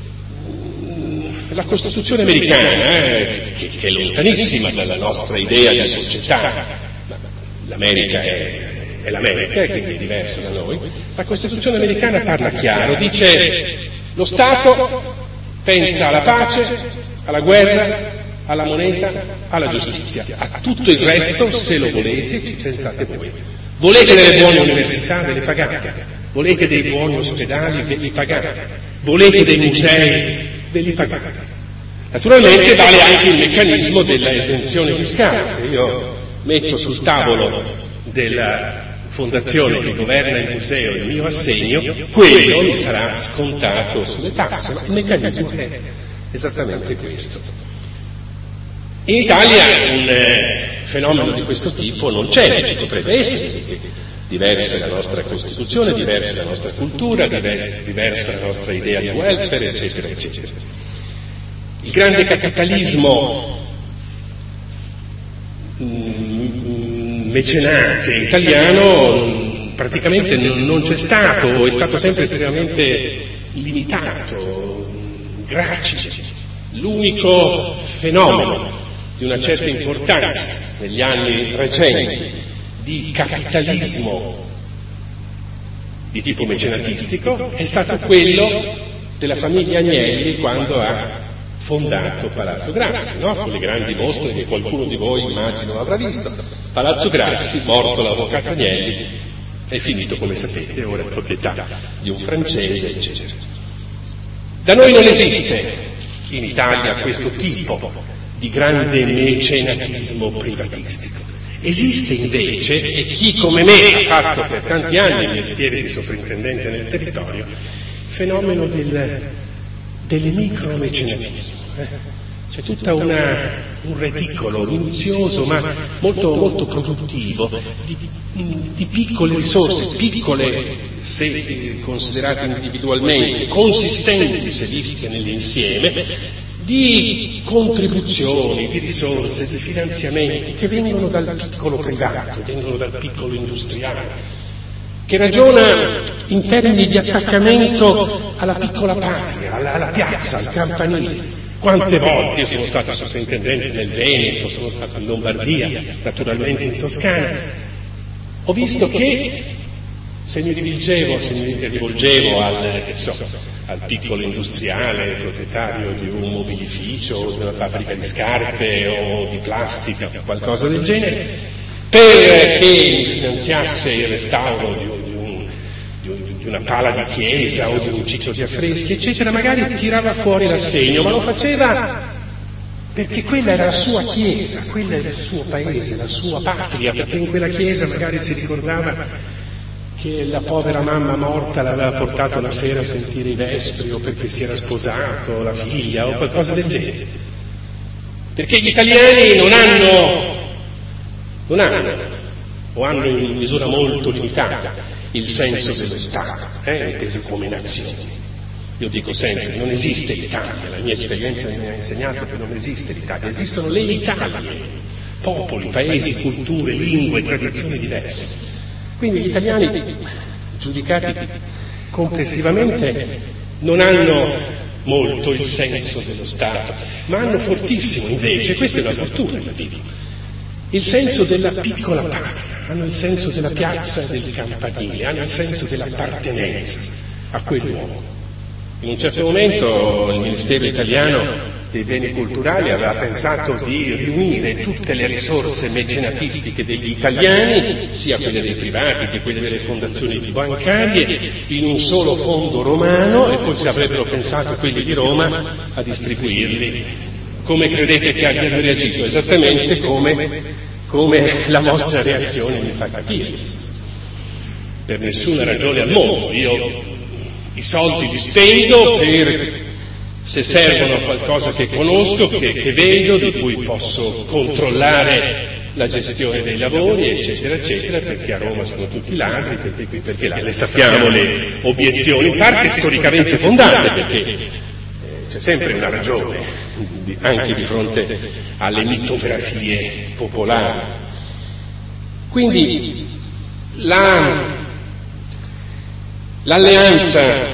la Costituzione americana, eh, che, che è lontanissima dalla nostra idea di società, l'America è, è l'America e quindi è diversa da noi, la Costituzione americana parla chiaro, dice lo Stato pensa alla pace, alla guerra, alla moneta, alla giustizia. A tutto il resto, se lo volete, ci pensate voi. Volete delle buone università, ve le pagate. Volete dei buoni ospedali, ve li pagate. Volete dei musei, ve li pagate. Naturalmente vale anche il meccanismo della esenzione fiscale. Se io metto sul tavolo della fondazione che governa il museo il mio assegno, quello mi sarà scontato sulle tasse, ma il meccanismo è esattamente questo. In Italia un eh, fenomeno di questo tipo non c'è, ci potrebbe essere, perché diversa è la nostra Costituzione, diversa è la nostra cultura, diversa, diversa è la nostra idea di welfare, eccetera, eccetera. Il grande capitalismo mh, mecenate italiano praticamente non, non c'è stato, o è stato sempre estremamente limitato, gracice. L'unico fenomeno di una certa importanza negli anni recenti di capitalismo di tipo mecenatistico è stato quello della famiglia Agnelli quando ha fondato Palazzo Grassi, no? Con le grandi mostre che qualcuno di voi immagino avrà visto. Palazzo Grassi, morto l'avvocato Agnelli, è finito, come sapete, ora è proprietà di un francese, eccetera. Da noi non esiste in Italia questo tipo di grande mecenatismo privatistico. Esiste invece, e chi come me ha fatto per tanti anni il mestiere di sovrintendente nel territorio, il fenomeno del, dell'emicromecenatismo. Eh? C'è tutta una, un reticolo minuzioso ma molto, molto produttivo di, di piccole risorse, piccole se considerate individualmente, consistenti se viste nell'insieme, di contribuzioni, di risorse, di finanziamenti che vengono dal piccolo privato, vengono dal piccolo industriale, che ragiona in termini di attaccamento alla piccola patria, alla, alla piazza, al campanile. Quante volte io sono stato sovrintendente nel Veneto, sono stato in Lombardia, naturalmente in Toscana, ho visto che se mi rivolgevo, se mi rivolgevo al, che so, al piccolo industriale, proprietario di un mobilificio, o di una fabbrica di scarpe o di plastica, qualcosa del genere, perché mi finanziasse il restauro di, un, di, un, di, un, di una pala di chiesa o di un ciclo di affreschi, eccetera, magari tirava fuori l'assegno, ma lo faceva perché quella era la sua chiesa, quello era il suo paese, la sua patria, perché in quella chiesa magari si ricordava che la povera mamma morta l'aveva portato la sera a sentire i vespri, o perché si era sposato la figlia o qualcosa del genere. Perché gli italiani non hanno, non hanno, o hanno in misura molto limitata, il senso dello Stato, eh, inteso come nazione. Io dico sempre, non esiste l'Italia, la mia esperienza mi ha insegnato che non esiste l'Italia, esistono le Italie, popoli, paesi, culture, lingue, tradizioni diverse. Quindi gli italiani, giudicati complessivamente, non hanno molto il senso dello Stato, ma hanno fortissimo invece, questa è una fortuna, io dico, il senso della piccola patria, hanno il senso della piazza e del campanile, hanno il senso dell'appartenenza a quel luogo. In un certo momento il Ministero italiano dei beni culturali aveva pensato di riunire tutte le risorse mecenatistiche degli italiani, sia quelle dei privati che quelle delle fondazioni bancarie, in un solo fondo romano, e poi si avrebbero pensato quelli di Roma a distribuirli. Come credete che abbiano reagito? Esattamente come, come la vostra reazione mi fa capire. Per nessuna ragione al mondo. Io i soldi li spendo per, se servono a qualcosa che conosco, che, che vedo, di cui posso controllare la gestione dei lavori, eccetera, eccetera, perché a Roma sono tutti ladri, perché qui, perché là, ne sappiamo le obiezioni, in parte storicamente fondate, perché eh, c'è sempre una ragione, anche di fronte alle mitografie popolari. Quindi la... L'alleanza,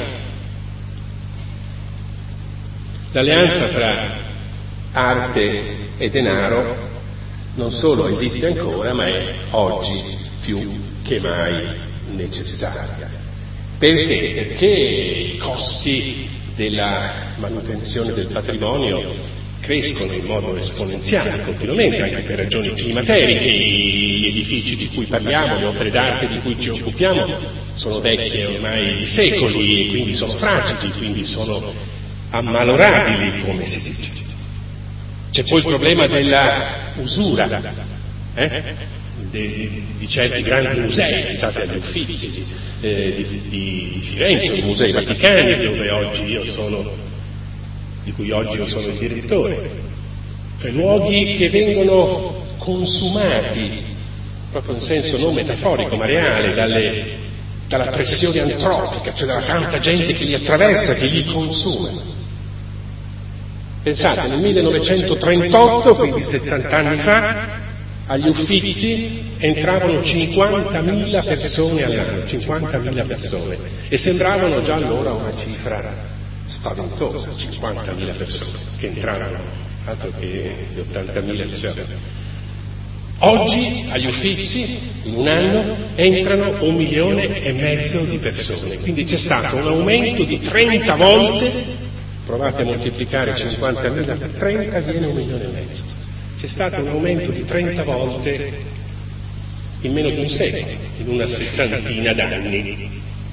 l'alleanza fra arte e denaro non solo esiste ancora, ma è oggi più che mai necessaria. Perché? Perché i costi della manutenzione del patrimonio crescono in modo esponenziale continuamente, anche per ragioni climateriche. Gli edifici di cui parliamo, le opere d'arte di cui ci occupiamo, sono vecchie ormai di secoli e quindi sono fragili, quindi sono ammalorabili, come si dice. C'è poi il problema della usura, eh? di, di certi grandi musei, pensate agli Uffizi eh, di, di Firenze, i musei vaticani, dove oggi io sono di cui oggi io sono il direttore, cioè luoghi che vengono consumati, proprio in senso non metaforico ma reale, dalle, dalla pressione antropica, cioè dalla tanta gente che li attraversa, che li consuma. Pensate, nel millenovecentotrentotto, quindi settanta anni fa, agli Uffizi entravano cinquantamila persone all'anno, cinquantamila persone, e sembravano già allora una cifra spaventosa, cinquantamila persone che entravano, altro che di ottantamila persone. Oggi agli Uffizi in un anno entrano un milione e mezzo di persone, quindi c'è stato un aumento di trenta volte, provate a moltiplicare cinquantamila per trenta, viene un milione e mezzo. C'è stato un aumento di trenta volte in meno di un secolo, in una settantina d'anni.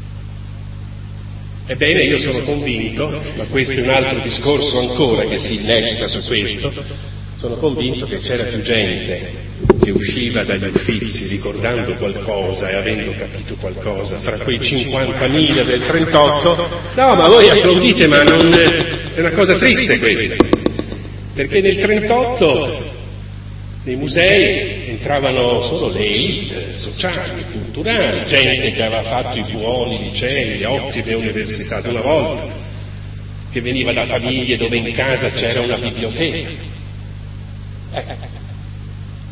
Ebbene, io sono convinto, ma questo è un altro discorso ancora che si innesca su questo, sono convinto che c'era più gente che usciva dagli Uffizi ricordando qualcosa e avendo capito qualcosa fra quei cinquantamila del trentotto. No, ma voi applaudite, ma non è una cosa triste questa, perché nel trentotto nei musei entravano solo le elite sociali, culturali, gente che aveva fatto i buoni licei, le ottime università di una volta, che veniva da famiglie dove in casa c'era una biblioteca. Eh.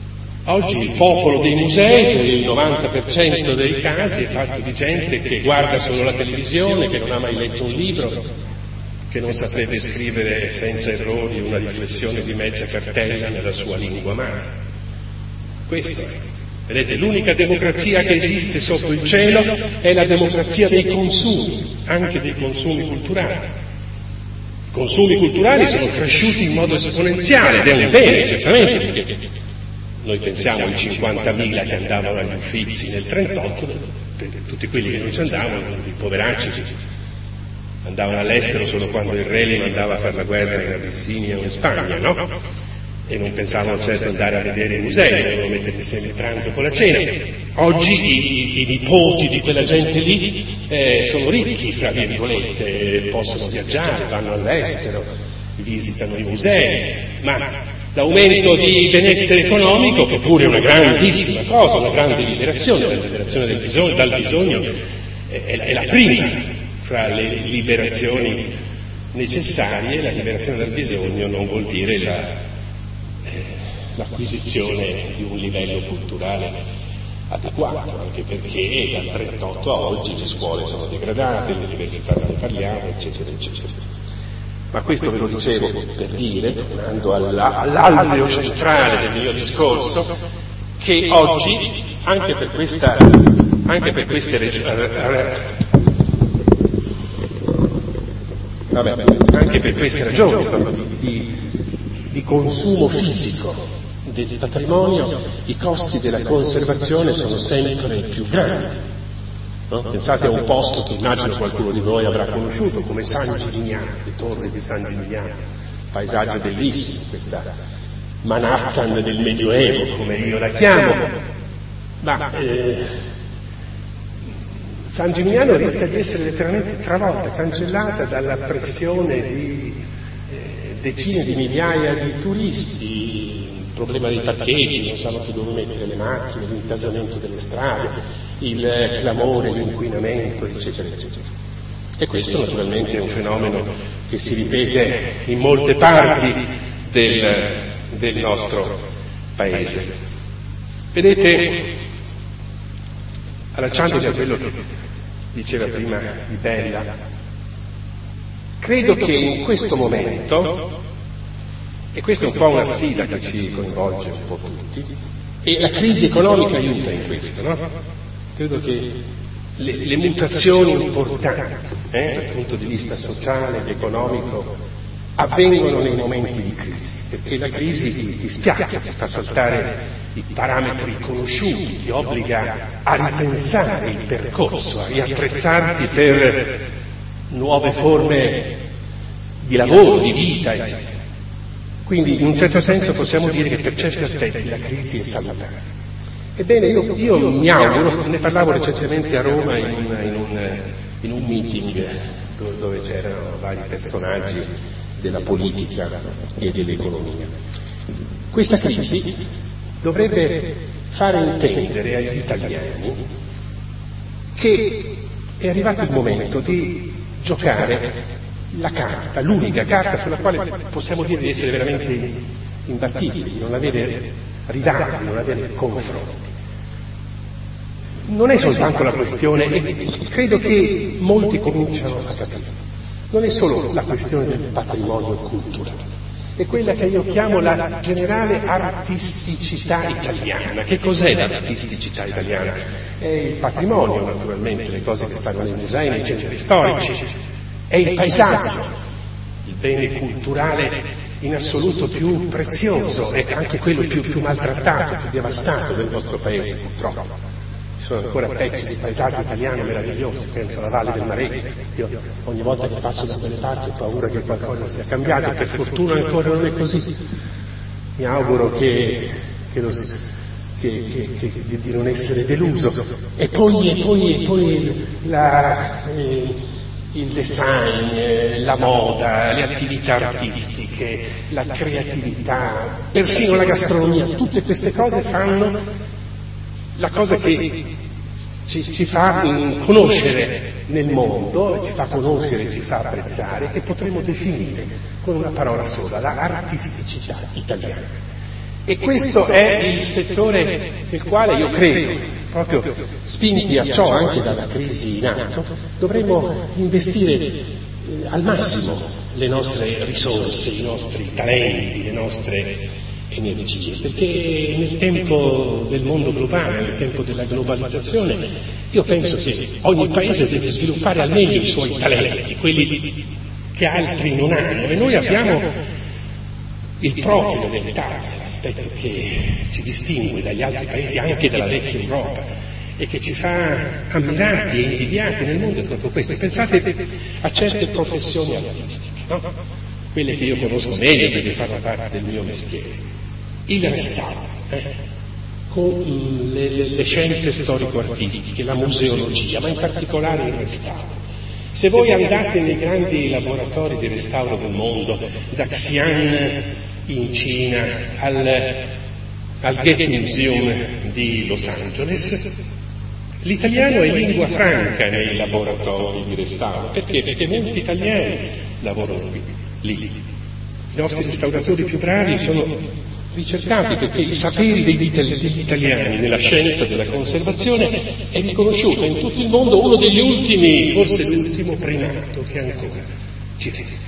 Oggi il popolo dei musei, per il novanta per cento dei casi, è fatto di gente che guarda solo la televisione, che non ha mai letto un libro, che non saprebbe scrivere senza errori una riflessione di mezza cartella nella sua lingua madre. Questo è. Vedete, l'unica democrazia che esiste sotto il cielo è la democrazia dei consumi, anche dei consumi culturali. I consumi culturali sono cresciuti in modo esponenziale ed è un bene, certamente, perché noi pensiamo ai cinquantamila che andavano agli Uffizi nel trentotto, per tutti quelli che non ci andavano, i poveracci andavano all'estero solo quando il re li mandava a fare la guerra in Abissinia o in Spagna, no? E non pensavano certo andare a vedere i musei, dovevano mettere insieme il pranzo con la cena. Oggi i, i nipoti di quella gente lì eh, sono ricchi, fra virgolette, possono viaggiare, vanno all'estero, visitano i musei, ma l'aumento di benessere economico, che pure è una grandissima cosa, una grande liberazione, la liberazione del bisogno, dal bisogno è la, è la prima fra le liberazioni necessarie. La liberazione dal bisogno non vuol dire la, eh, l'acquisizione di un livello culturale adeguato, anche perché dal trentotto a oggi le scuole sono degradate, le università non ne parliamo, eccetera, eccetera. Ma questo ve lo dicevo per dire, tornando alla, all'alveo centrale del mio discorso, che oggi, anche per questa, anche per queste regioni, Vabbè, anche per queste ragioni di, di consumo fisico del patrimonio, i costi della conservazione sono sempre più grandi. No? Pensate a un posto che immagino qualcuno di voi avrà conosciuto, come San Gimignano, le torri di San Gimignano, paesaggio bellissimo, questa Manhattan del Medioevo, come io la chiamo. Ma eh, San Gimignano rischia di essere letteralmente travolta, cancellata dalla pressione di eh, decine di migliaia di turisti, il problema dei parcheggi, non sanno più dove mettere le macchine, l'intasamento delle strade, il clamore, l'inquinamento, eccetera, eccetera. E questo naturalmente è un fenomeno che si ripete in molte parti del, del nostro paese. Vedete, allacciandosi a quello che diceva prima di Bella, credo che in questo momento, e questa è un po' una sfida che ci coinvolge un po' tutti, e la crisi economica aiuta in questo, no? Credo che le, le mutazioni importanti, eh, dal punto di vista sociale ed economico, avvengono nei momenti di crisi, perché la crisi ti, ti spiazza, ti fa saltare i parametri conosciuti, ti obbliga a ripensare il percorso, a riattrezzarti per nuove forme di lavoro, di vita, eccetera. Quindi in un certo senso possiamo dire che per certi aspetti la crisi è salutare. Ebbene, io, io mi auguro, ne parlavo recentemente a Roma in un, in un, in un meeting dove, dove c'erano vari personaggi della politica e dell'economia. Questa crisi dovrebbe fare intendere agli italiani che è arrivato il momento di giocare la carta, l'unica carta sulla quale possiamo dire di essere veramente imbattibili, di non avere rivali, di non avere confronti. Non è soltanto la questione, e credo che molti cominciano a capire, non è solo la questione del patrimonio culturale, è quella che io chiamo la generale artisticità italiana. Che cos'è l'artisticità italiana? È il patrimonio, naturalmente, le cose che stanno nei musei, nei centri storici, è il paesaggio, il bene culturale in assoluto più prezioso e anche quello più, più maltrattato, più devastato del nostro paese, purtroppo. Ci sono ancora pezzi di paesaggio italiano meravigliosi, penso alla Valle del Maregno. Io ogni volta che passo da quelle parti ho paura che qualcosa sia cambiato, per fortuna ancora non è così. Mi auguro che, che, lo, che, che, che di, di non essere deluso. E poi, e poi, e poi la, eh, il design, la moda, le attività artistiche, la creatività, persino la gastronomia, tutte queste cose fanno la cosa che ci, ci fa conoscere nel mondo, ci fa conoscere, ci fa apprezzare, e potremmo definire con una parola sola, la artisticità italiana. E questo è il settore nel quale io credo, proprio spinti a ciò anche dalla crisi in atto, dovremmo investire eh, al massimo le nostre risorse, i nostri talenti, le nostre energie, perché nel tempo del mondo globale, nel tempo della globalizzazione, io penso che ogni paese deve sviluppare al meglio i suoi talenti, quelli che altri non hanno, e noi abbiamo il proprio dell'Italia, l'aspetto che ci distingue dagli altri paesi, anche dalla vecchia Europa, e che ci fa ammirati e invidiati nel mondo è proprio questo. Pensate a certe professioni artistiche, no? Quelle che io conosco meglio perché fanno parte del mio mestiere. Il restauro, eh? con le, le, le scienze storico-artistiche, la museologia, ma in particolare il restauro. Se voi andate nei grandi laboratori di restauro del mondo, da Xi'an in Cina al, al Getty Museum di Los Angeles, l'italiano è lingua franca nei laboratori di restauro. Perché? Perché molti italiani lavorano qui, lì. I nostri restauratori più bravi sono ricercati perché i saperi degli, degli italiani nella scienza della conservazione è riconosciuto in tutto il mondo uno degli ultimi, forse l'ultimo primato che ancora ci resta.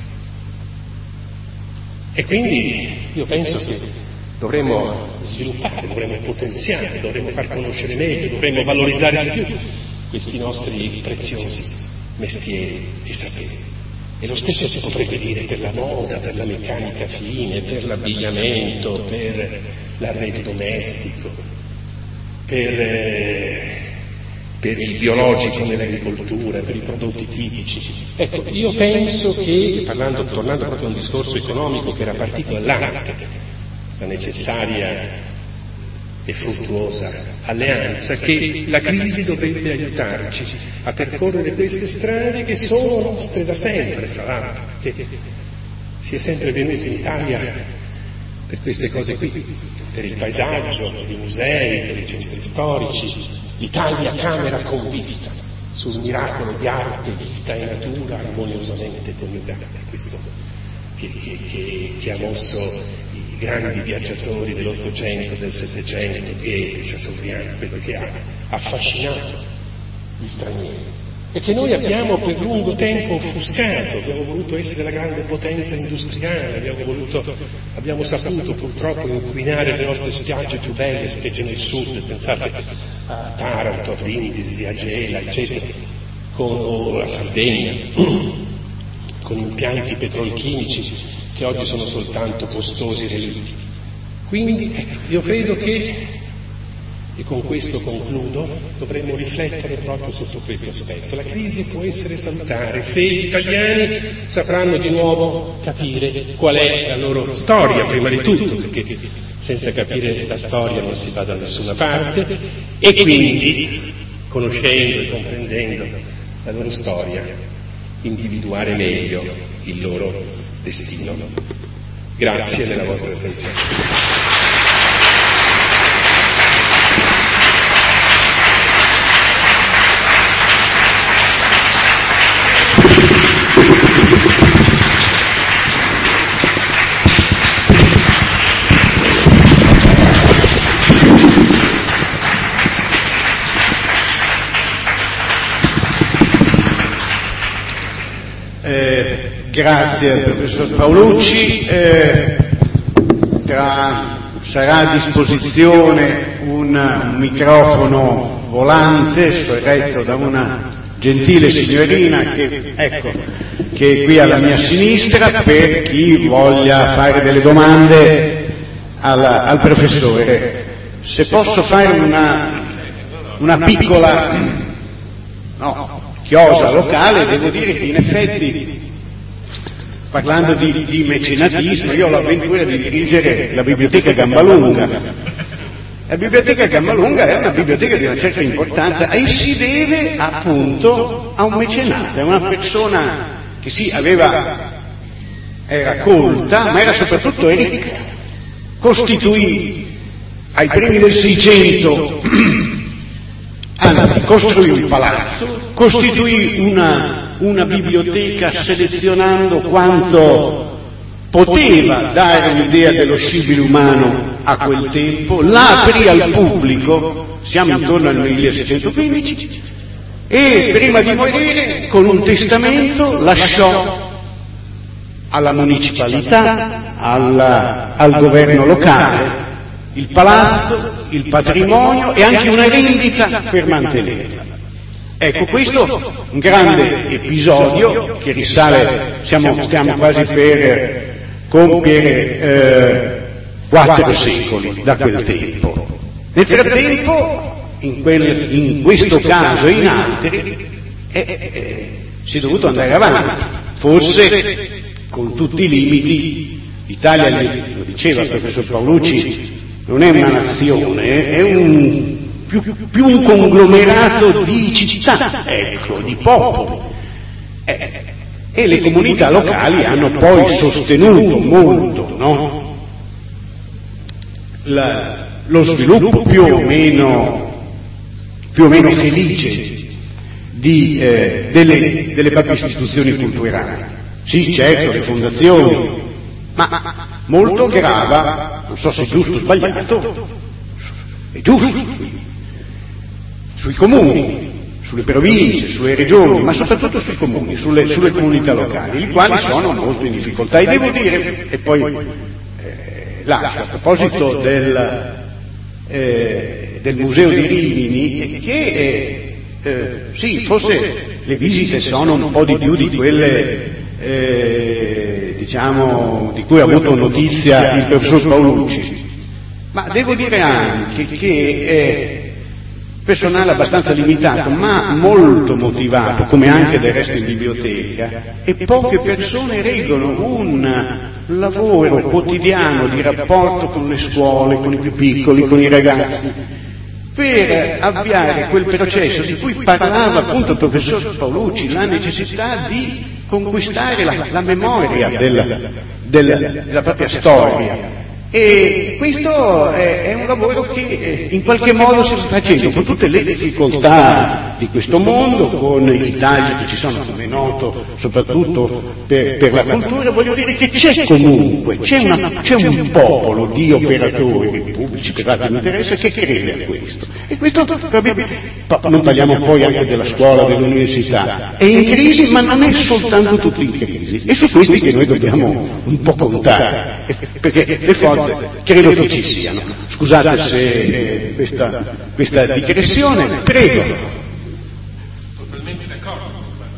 E quindi io penso che dovremmo sviluppare, dovremmo potenziare, dovremmo far conoscere meglio, dovremmo valorizzare di più questi nostri preziosi mestieri e saperi. E lo stesso si potrebbe dire per la moda, per la meccanica fine, per l'abbigliamento, per l'arredo domestico, per, eh, per il biologico nell'agricoltura, per i prodotti tipici. Ecco, io penso che, parlando, tornando proprio a un discorso economico che era partito dall'arte, la necessaria e fruttuosa alleanza, che la crisi dovrebbe aiutarci a percorrere queste strade che sono nostre da sempre, fra l'altro, perché si è sempre venuti in Italia per queste cose qui, per il paesaggio, per i musei, per i centri storici, l'Italia camera con vista sul miracolo di arte, vita e natura armoniosamente coniugate, questo che, che, che, che ha mosso i grandi viaggiatori dell'Ottocento, del Settecento, Goethe, Chateaubriand, quello che ha affascinato gli stranieri e che noi abbiamo per lungo tempo offuscato. Abbiamo voluto essere la grande potenza industriale, abbiamo voluto, abbiamo saputo purtroppo inquinare le nostre spiagge più belle, specie nel sud, pensate a Taranto, a Brindisi, a Gela, eccetera, con, o la Sardegna, con impianti petrolchimici che oggi sono soltanto costosi relitti. Quindi ecco, io credo che, e con questo concludo, dovremmo riflettere proprio su questo aspetto. La crisi può essere salutare se gli italiani sapranno di nuovo capire qual è la loro storia, prima di tutto, perché senza capire la storia non si va da nessuna parte, e quindi, conoscendo e comprendendo la loro storia, individuare meglio il loro destino. Grazie della vostra attenzione. Grazie al professor Paolucci. Eh, tra, sarà a disposizione un, un microfono volante sorretto da una gentile signorina che, ecco, che è qui alla mia sinistra per chi voglia fare delle domande alla, al professore. Se posso fare una, una piccola no, chiosa locale, devo dire che in effetti, parlando di, di mecenatismo, io ho l'avventura di dirigere la biblioteca Gambalunga. La biblioteca Gambalunga è una biblioteca di una certa importanza e si deve appunto a un mecenato, è una persona che sì, aveva, era colta, ma era soprattutto ricca. Costituì ai primi del Seicento, anzi costruì un palazzo, costituì una una biblioteca selezionando quanto poteva dare un'idea dello scibile umano a quel tempo, la aprì al pubblico, siamo intorno al milleseicentopedici, e prima di morire con un testamento lasciò alla municipalità, alla, al governo locale, il palazzo, il patrimonio e anche una rendita per mantenerla. Ecco, questo è un grande episodio che risale, siamo, stiamo quasi per compiere eh, quattro secoli da quel tempo. Nel frattempo, in, quel, in questo caso e in altri, eh, eh, si è dovuto andare avanti, forse con tutti i limiti. L'Italia, lo diceva il professor Paolucci, non è una nazione, è un, più, più un conglomerato di città, ecco, di popoli. Eh, e le comunità locali hanno poi sostenuto molto, no? La, lo sviluppo più o meno, più o meno felice di, eh, delle, delle proprie istituzioni culturali. Sì, certo, le fondazioni, ma molto grava, non so se è giusto o sbagliato, è giusto, sui, sui comuni, sulle province, sulle regioni, ma soprattutto sui comuni, sulle, sulle comunità locali, i quali sono molto in difficoltà. E devo dire, e poi eh, lascio a proposito del, eh, del museo di Rimini, che eh, eh, sì, forse le visite sono un po' di più di quelle eh, diciamo di cui ha avuto notizia il professor Paolucci, ma devo dire anche che è personale abbastanza limitato, ma molto motivato, come anche del resto in biblioteca, e poche persone reggono un lavoro quotidiano di rapporto con le scuole, con i più piccoli, con i ragazzi, per avviare quel processo di cui parlava appunto il professor Paolucci, la necessità di conquistare la, la memoria della, della, della propria storia. E questo è, è un lavoro che eh, in qualche modo si sta facendo con tutte le difficoltà di questo mondo, con i tagli che ci sono, come è noto, soprattutto per, per la cultura. Voglio dire che c'è comunque, c'è, una, c'è un popolo di operatori pubblici, privati, non interessa, che crede a questo. E questo non parliamo poi anche della scuola, dell'università, è in crisi, ma non è soltanto tutto in crisi. E su questi che noi dobbiamo un po' contare, perché le forze credo che ci siano. Scusate se eh, questa, questa digressione, prego. Totalmente d'accordo,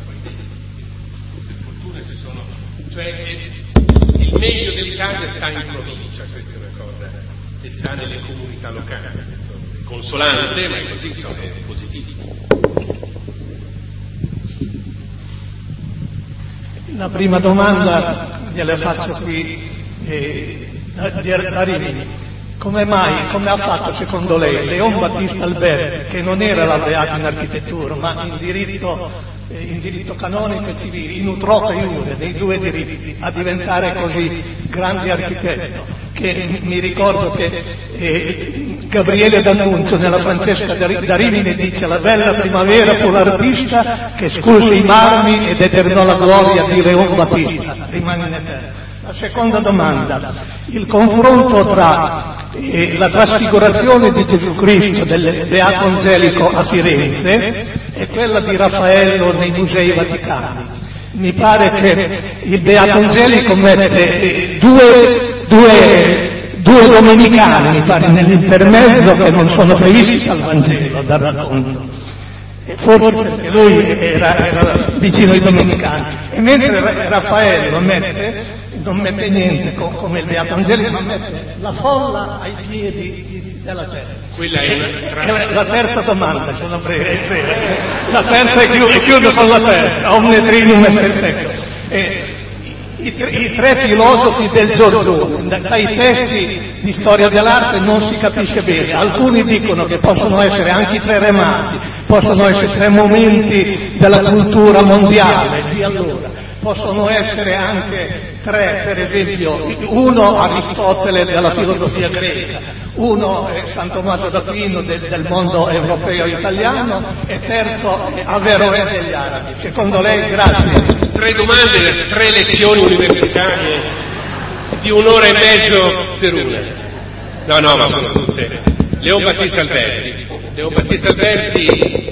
le fortune ci sono, cioè il meglio dell'Italia sta in provincia, questa è una cosa, e sta nelle comunità locali, è consolante, ma è così, insomma, è positivo. La prima domanda gliela faccio qui eh, da, da Rimini. Come mai, come ha fatto secondo lei Leon Battista Alberti, che non era laureato in architettura ma in diritto, eh, in diritto canonico e civile, in utroque iure, dei due diritti, a diventare così grande architetto? Che mi ricordo che eh, Gabriele D'Annunzio nella Francesca da Rimini dice: la bella primavera fu l'artista che sculse i marmi ed eternò la gloria di Leon Battista. Rimane in eterno. La seconda domanda: il confronto tra eh, la trasfigurazione di Gesù Cristo del Beato Angelico a Firenze e quella di Raffaello nei Musei Vaticani. Mi pare che il Beato Angelico mette eh, due Due, due domenicani, mi pare, nell'intermezzo, che non sono previsti dal Vangelo, dal racconto. E forse perché lui era, era vicino ai domenicani. E mentre Raffaello mette, non mette niente come il Beato Angelico, ma mette la folla ai piedi della terra. Quella è una... La terza domanda, sono breve, breve. La terza, e chiudo, chiudo con la terza, omne trinum et perfecto. E, I, I tre filosofi del Giorgione, dai testi di storia dell'arte non si capisce bene. Alcuni dicono che possono essere anche i tre re magi, possono essere tre momenti della cultura mondiale di allora, possono essere anche tre, per esempio, uno Aristotele della filosofia greca, uno è San Tommaso d'Aquino del, del mondo europeo italiano e terzo è Averroè degli arabi. Secondo lei? Grazie. Tre domande, tre lezioni universitarie. di un'ora e mezzo per una. No, no, ma sono tutte. Leon Battista Alberti. Leon Battista Alberti,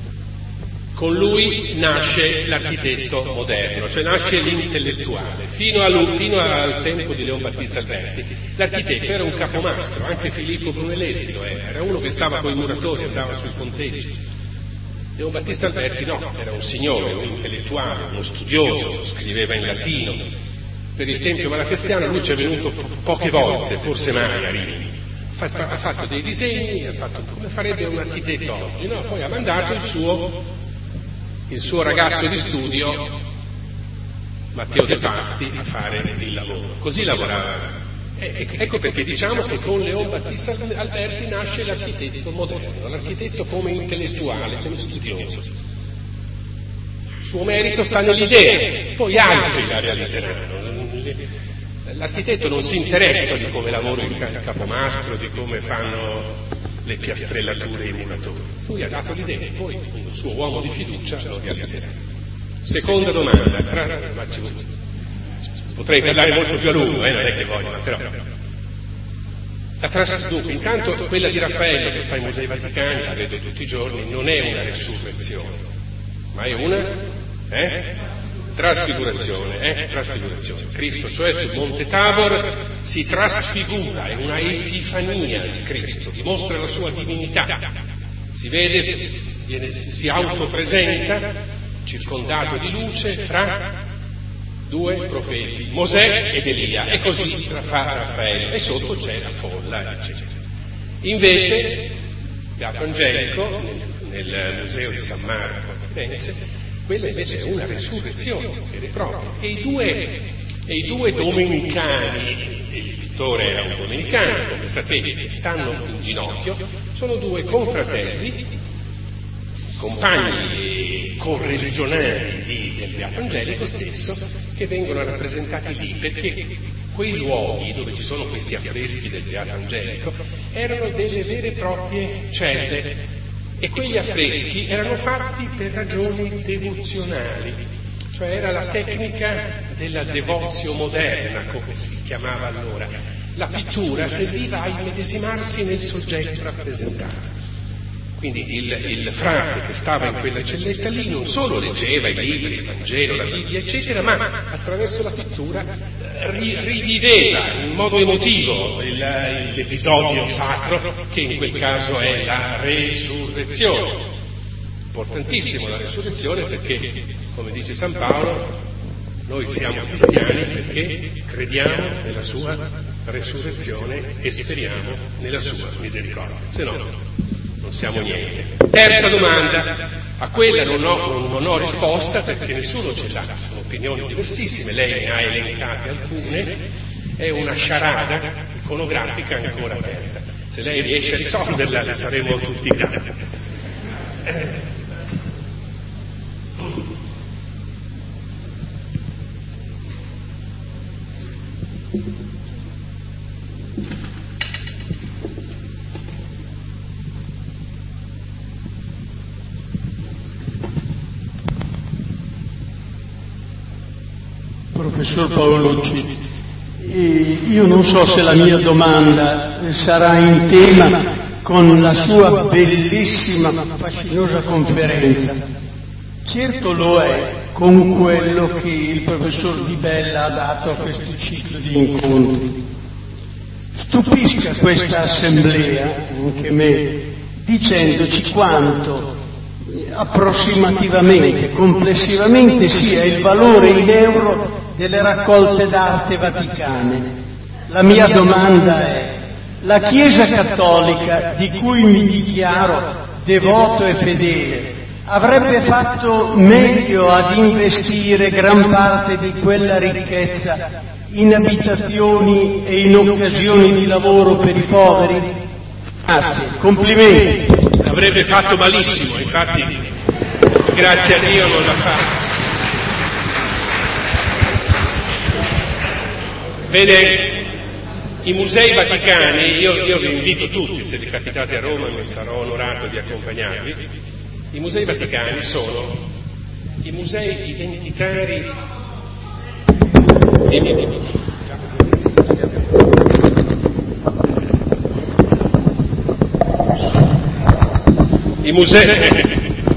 con lui nasce l'architetto moderno, cioè nasce l'intellettuale. Fino, a, fino al tempo di Leon Battista Alberti, l'architetto era un capomastro, anche Filippo Brunellesi lo era, era uno che stava con i muratori, andava sui ponteggi. Leon Battista Alberti no, era un signore, un intellettuale, uno studioso, scriveva in latino. Per il Tempio Malacastiano lui ci è venuto po- poche volte, forse mai a Rimini. Ha fatto, ha fatto dei disegni, ha fatto come farebbe un architetto oggi, no? Poi ha mandato il suo, il suo ragazzo di studio, Matteo De Pasti, a fare il lavoro. Così lavorava. E, ecco perché diciamo che con Leon Battista Alberti nasce l'architetto moderno, l'architetto come intellettuale, come studioso. Il suo merito sta nell'idea, poi altri la realizzeranno. L'architetto non si interessa di come lavora il capomastro, di come fanno le piastrellature e i muratori. Lui ha dato l'idea, poi il suo uomo di fiducia lo realizzerà. Seconda domanda, tra... potrei parlare molto più a lungo, eh, non è che voglio, ma però... La trans... Dunque, intanto quella di Raffaello che sta ai Musei Vaticani, la vedo tutti i giorni, non è una resurrezione, ma è una... Eh? Trasfigurazione, eh? Trasfigurazione. Cristo, cioè sul Monte Tabor, si trasfigura, è una epifania di Cristo, dimostra la sua divinità. Si vede, viene, si autopresenta, circondato di luce, fra due profeti, Mosè ed Elia, e così fa Raffaello, e sotto c'è la folla, eccetera. Invece, Beato Angelico, nel, nel Museo di San Marco a Firenze, quella invece è una resurrezione vera e propria. E i due, e i due domenicani, il pittore era un domenicano, come sapete, che stanno in ginocchio, sono due confratelli, compagni e correligionari di, del Beato Angelico stesso, che vengono rappresentati lì, perché quei luoghi dove ci sono questi affreschi del Beato Angelico erano delle vere e proprie celle. E quegli affreschi erano fatti per ragioni devozionali, cioè era la tecnica della devozio moderna, come si chiamava allora. La pittura serviva a immedesimarsi nel soggetto rappresentato. Quindi il, il frate che stava in quella celletta lì non solo leggeva i libri, il Vangelo, la Bibbia, eccetera, ma attraverso la pittura ri, riviveva in modo emotivo il, l'episodio sacro, che in quel caso è la resurrezione. Importantissimo la resurrezione perché, come dice San Paolo, noi siamo cristiani perché crediamo nella sua resurrezione e speriamo nella sua misericordia. Se no, non siamo niente. Terza domanda, a quella non ho, non ho risposta perché nessuno ce l'ha, sono opinioni diversissime, lei ne ha elencate alcune, è una sciarada iconografica ancora aperta. Se lei riesce a risolverla ne saremo tutti grati. Eh. Professor Paolucci, io non so se la mia domanda sarà in tema con la sua bellissima, fascinosa conferenza. Certo lo è con quello che il professor Di Bella ha dato a questo ciclo di incontri. Stupisca questa assemblea, anche me, dicendoci quanto approssimativamente, complessivamente sia il valore in euro delle raccolte d'arte vaticane. La mia domanda è: la Chiesa Cattolica, di cui mi dichiaro devoto e fedele, avrebbe fatto meglio ad investire gran parte di quella ricchezza in abitazioni e in occasioni di lavoro per i poveri? Grazie, complimenti. Avrebbe fatto malissimo, infatti, grazie a Dio non l'ha fatto. Vede, i musei vaticani, io, io vi invito tutti, se vi capitate a Roma mi sarò onorato di accompagnarvi, i musei vaticani sono i musei identitari musei...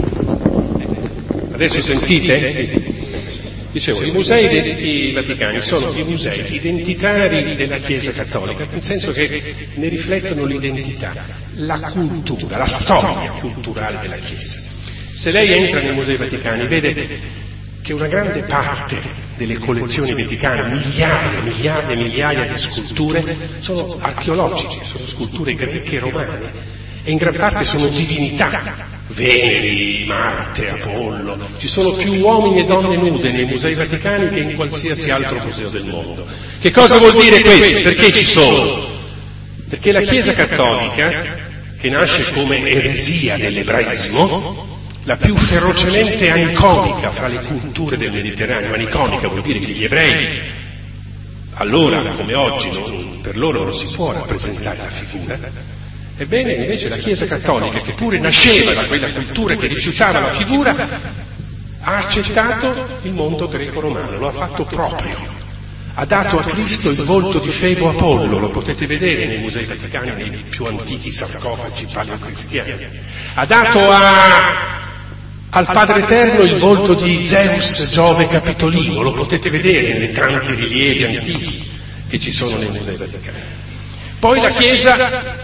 Adesso sentite? Sì. Dicevo, i musei dei Vaticani sono i musei identitari della Chiesa Cattolica, nel senso che ne riflettono l'identità, la cultura, la storia culturale della Chiesa. Se lei entra nei Musei Vaticani vede che una grande parte delle collezioni vaticane, migliaia, migliaia e migliaia di sculture, sono archeologiche, sono sculture greche e romane, e in gran parte sono divinità. Veneri, Marte, Apollo, ci sono più uomini e donne nude nei Musei Vaticani che in qualsiasi altro museo del mondo. Che cosa vuol dire questo? Perché ci sono? Perché la Chiesa Cattolica, che nasce come eresia dell'ebraismo, la più ferocemente aniconica fra le culture del Mediterraneo, aniconica vuol dire che gli ebrei, allora come oggi, non, per loro non si può rappresentare la figura. Ebbene, invece la Chiesa Cattolica, che pure nasceva da quella cultura che rifiutava la figura, ha accettato il mondo greco-romano, lo ha fatto proprio. Ha dato a Cristo il volto di Febo Apollo, lo potete vedere nei Musei Vaticani, nei più antichi sarcofagi paleocristiani. Ha dato a, al Padre Eterno il volto di Zeus, Giove, Capitolino, lo potete vedere nei tanti rilievi antichi che ci sono nei Musei Vaticani. Poi la Chiesa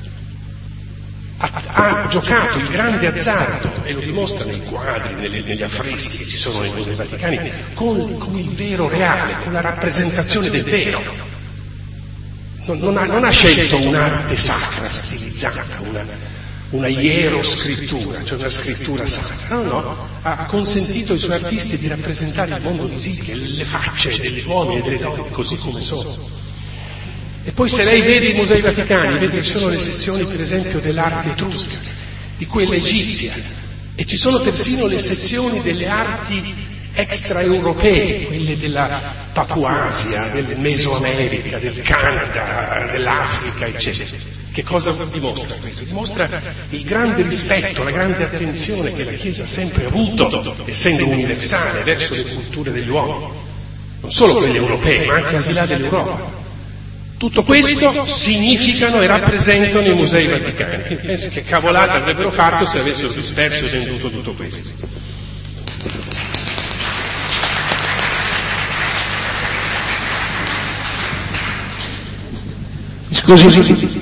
Ha, ha giocato il grande azzardo, e lo dimostra nei quadri, nelle, negli affreschi che ci sono nei Musei Vaticani, con, con il vero reale, con la rappresentazione del vero. Non, non, ha, non ha scelto un'arte sacra stilizzata, una, una ieroscrittura, cioè una scrittura sacra, no, no, ha consentito ai suoi artisti di rappresentare il mondo visibile, le facce degli uomini e delle donne così come sono. E poi se lei vede i Musei Vaticani, vede che ci sono le sezioni per esempio dell'arte etrusca, di quella egizia, e ci sono persino le sezioni delle arti extraeuropee, quelle della Papuasia, del Mesoamerica, del Canada, dell'Africa, eccetera. Che cosa dimostra questo? Dimostra il grande rispetto, la grande attenzione che la Chiesa ha sempre avuto, essendo universale, verso le culture degli uomini, non solo quelle europee, ma anche al di là dell'Europa. Tutto questo significano e rappresentano i Musei Vaticani. Quindi pensi che cavolata avrebbero fatto se avessero disperso e venduto tutto questo. Scusi, scusi.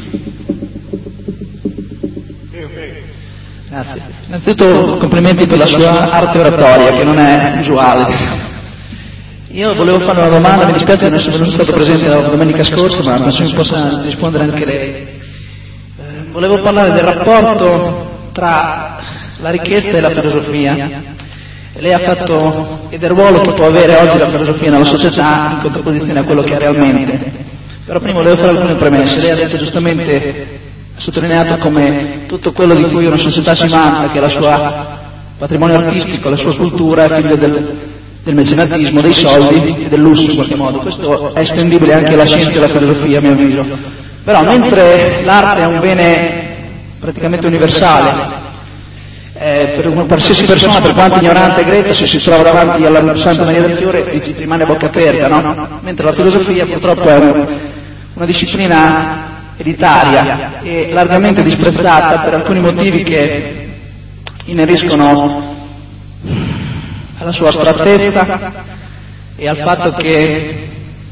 Grazie. Innanzitutto complimenti per la sua arte oratoria, che non è usuale. Io volevo fare una domanda, mi dispiace non essere stato presente la domenica scorsa, ma penso mi possa rispondere anche lei. Eh, volevo parlare del rapporto tra la ricchezza e la filosofia. Lei ha fatto, e del ruolo che può avere oggi la filosofia nella società in contrapposizione a quello che è realmente. Però prima volevo fare alcune premesse. Lei ha detto giustamente, ha sottolineato come tutto quello di cui una società si vanta, che è il suo patrimonio artistico, la sua cultura, è figlio del del mecenatismo, dei soldi e del lusso in qualche modo. Questo è estendibile anche alla scienza e alla filosofia, a mio avviso. Però mentre l'arte è un bene praticamente universale, eh, per una qualsiasi persona, per quanto ignorante e gretta, se si trova davanti alla Santa Maria del Fiore rimane a bocca aperta, no? Mentre la filosofia purtroppo è una, una disciplina elitaria e largamente disprezzata per alcuni motivi che ineriscono alla sua astrattezza e al fatto che,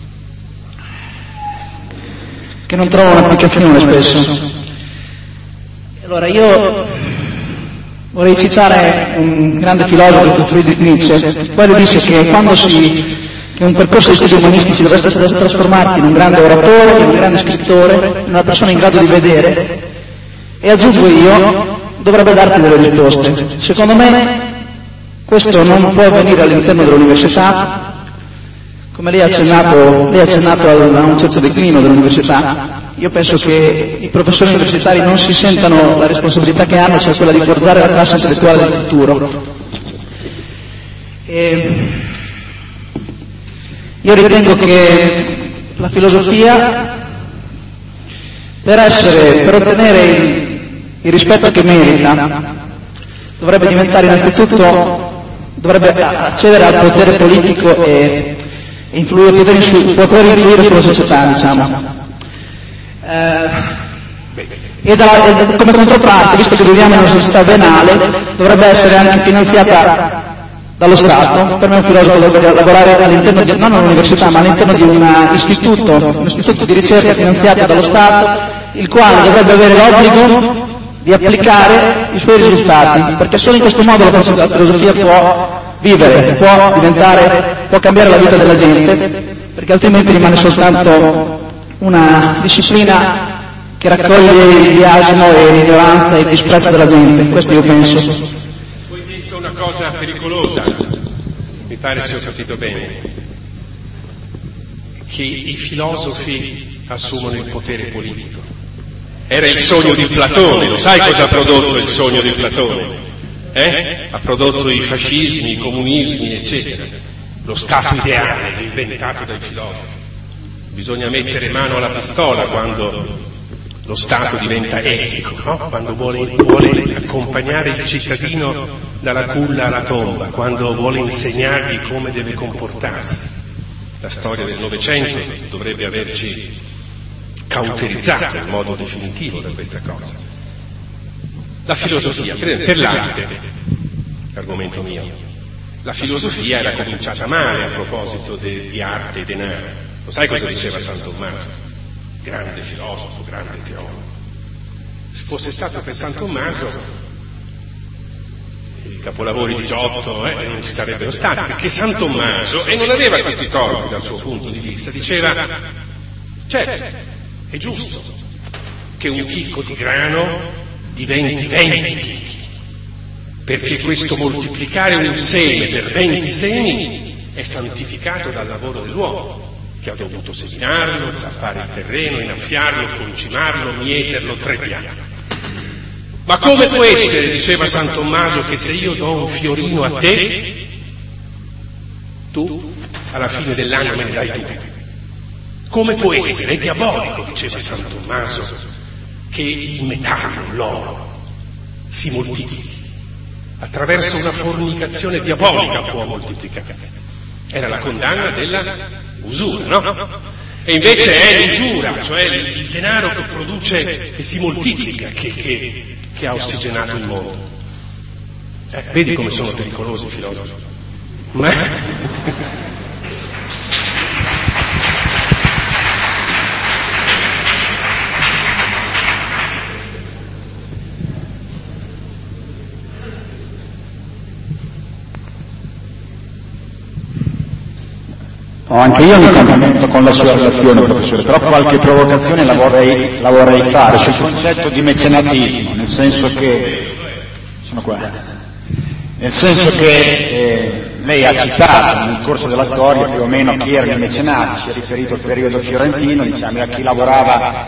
che non trova un'applicazione spesso. Allora io vorrei citare un grande filosofo, Friedrich Nietzsche, il quale disse che quando si che un percorso di studi umanistici dovrebbe essere trasformarti in un grande oratore, in un grande scrittore, in una persona in grado di vedere, e aggiungo io, dovrebbe darti delle risposte. Secondo me questo non può avvenire all'interno dell'università, come lei ha accennato, lei ha accennato a un certo declino dell'università. Io penso che i professori universitari non si sentano la responsabilità che hanno, cioè quella di forgiare la classe intellettuale del futuro. E io ritengo che la filosofia, per essere, per ottenere il, il rispetto che merita, dovrebbe diventare innanzitutto dovrebbe accedere al potere politico e influire, poter, influ, poter influire sulla società, diciamo. Eh, Beh, e, da, e come controparte, visto che viviamo in una società venale, dovrebbe essere anche finanziata dallo Stato. Per me un filosofo dovrebbe lavorare all'interno di, non all'università, ma all'interno di un istituto, un istituto di ricerca finanziato dallo Stato, il quale dovrebbe avere l'obbligo di applicare i suoi risultati, perché solo in questo modo la filosofia può vivere, può diventare, può cambiare la vita della gente, perché altrimenti rimane soltanto una disciplina che raccoglie il biasimo e l'ignoranza e il disprezzo della gente. Questo io penso. Poi detto una cosa pericolosa, mi pare se ho capito bene, che i filosofi assumono il potere politico. Era il sogno di Platone, lo sai cosa ha prodotto il sogno di Platone? Eh? Ha prodotto i fascismi, i comunismi, eccetera. Lo Stato ideale, inventato dai filosofi. Bisogna mettere mano alla pistola quando lo Stato diventa etico, no? Quando vuole, vuole accompagnare il cittadino dalla culla alla tomba, quando vuole insegnargli come deve comportarsi. La storia del Novecento dovrebbe averci cauterizzato in modo definitivo da questa cosa. La filosofia, per l'arte, argomento mio, la filosofia era cominciata male a proposito de, di arte e denaro. Lo sai cosa diceva San Tommaso? Grande filosofo, grande teologo. Se fosse stato per San Tommaso, i capolavori di Giotto eh, non ci sarebbero stati, perché San Tommaso, e non aveva tutti i torti dal suo punto di vista, diceva, certo, è giusto che un chicco di grano diventi venti chicchi, perché questo moltiplicare un seme per venti semi è santificato dal lavoro dell'uomo, che ha dovuto seminarlo, zappare il terreno, innaffiarlo, concimarlo, mieterlo, tre piani. Ma come può essere, diceva San Tommaso, che se io do un fiorino a te, tu alla fine dell'anno me ne dai due? Come può essere? È diabolico, diceva San Tommaso, che il metallo, l'oro, si moltiplichi. Attraverso una fornicazione diabolica può moltiplicarsi. Era la condanna della usura, no? E invece è l'usura, cioè il, il denaro che produce e si moltiplica, che, che, che ha ossigenato il mondo. Eh, vedi come sono pericolosi i filosofi? Ma... Oh, anche io mi complimento con la sua relazione, professore, però qualche provocazione la vorrei, la vorrei fare sul concetto di mecenatismo, nel senso che, sono qua, nel senso che eh, lei ha citato nel corso della storia più o meno chi erano i mecenati, si è riferito al periodo fiorentino, diciamo, a chi lavorava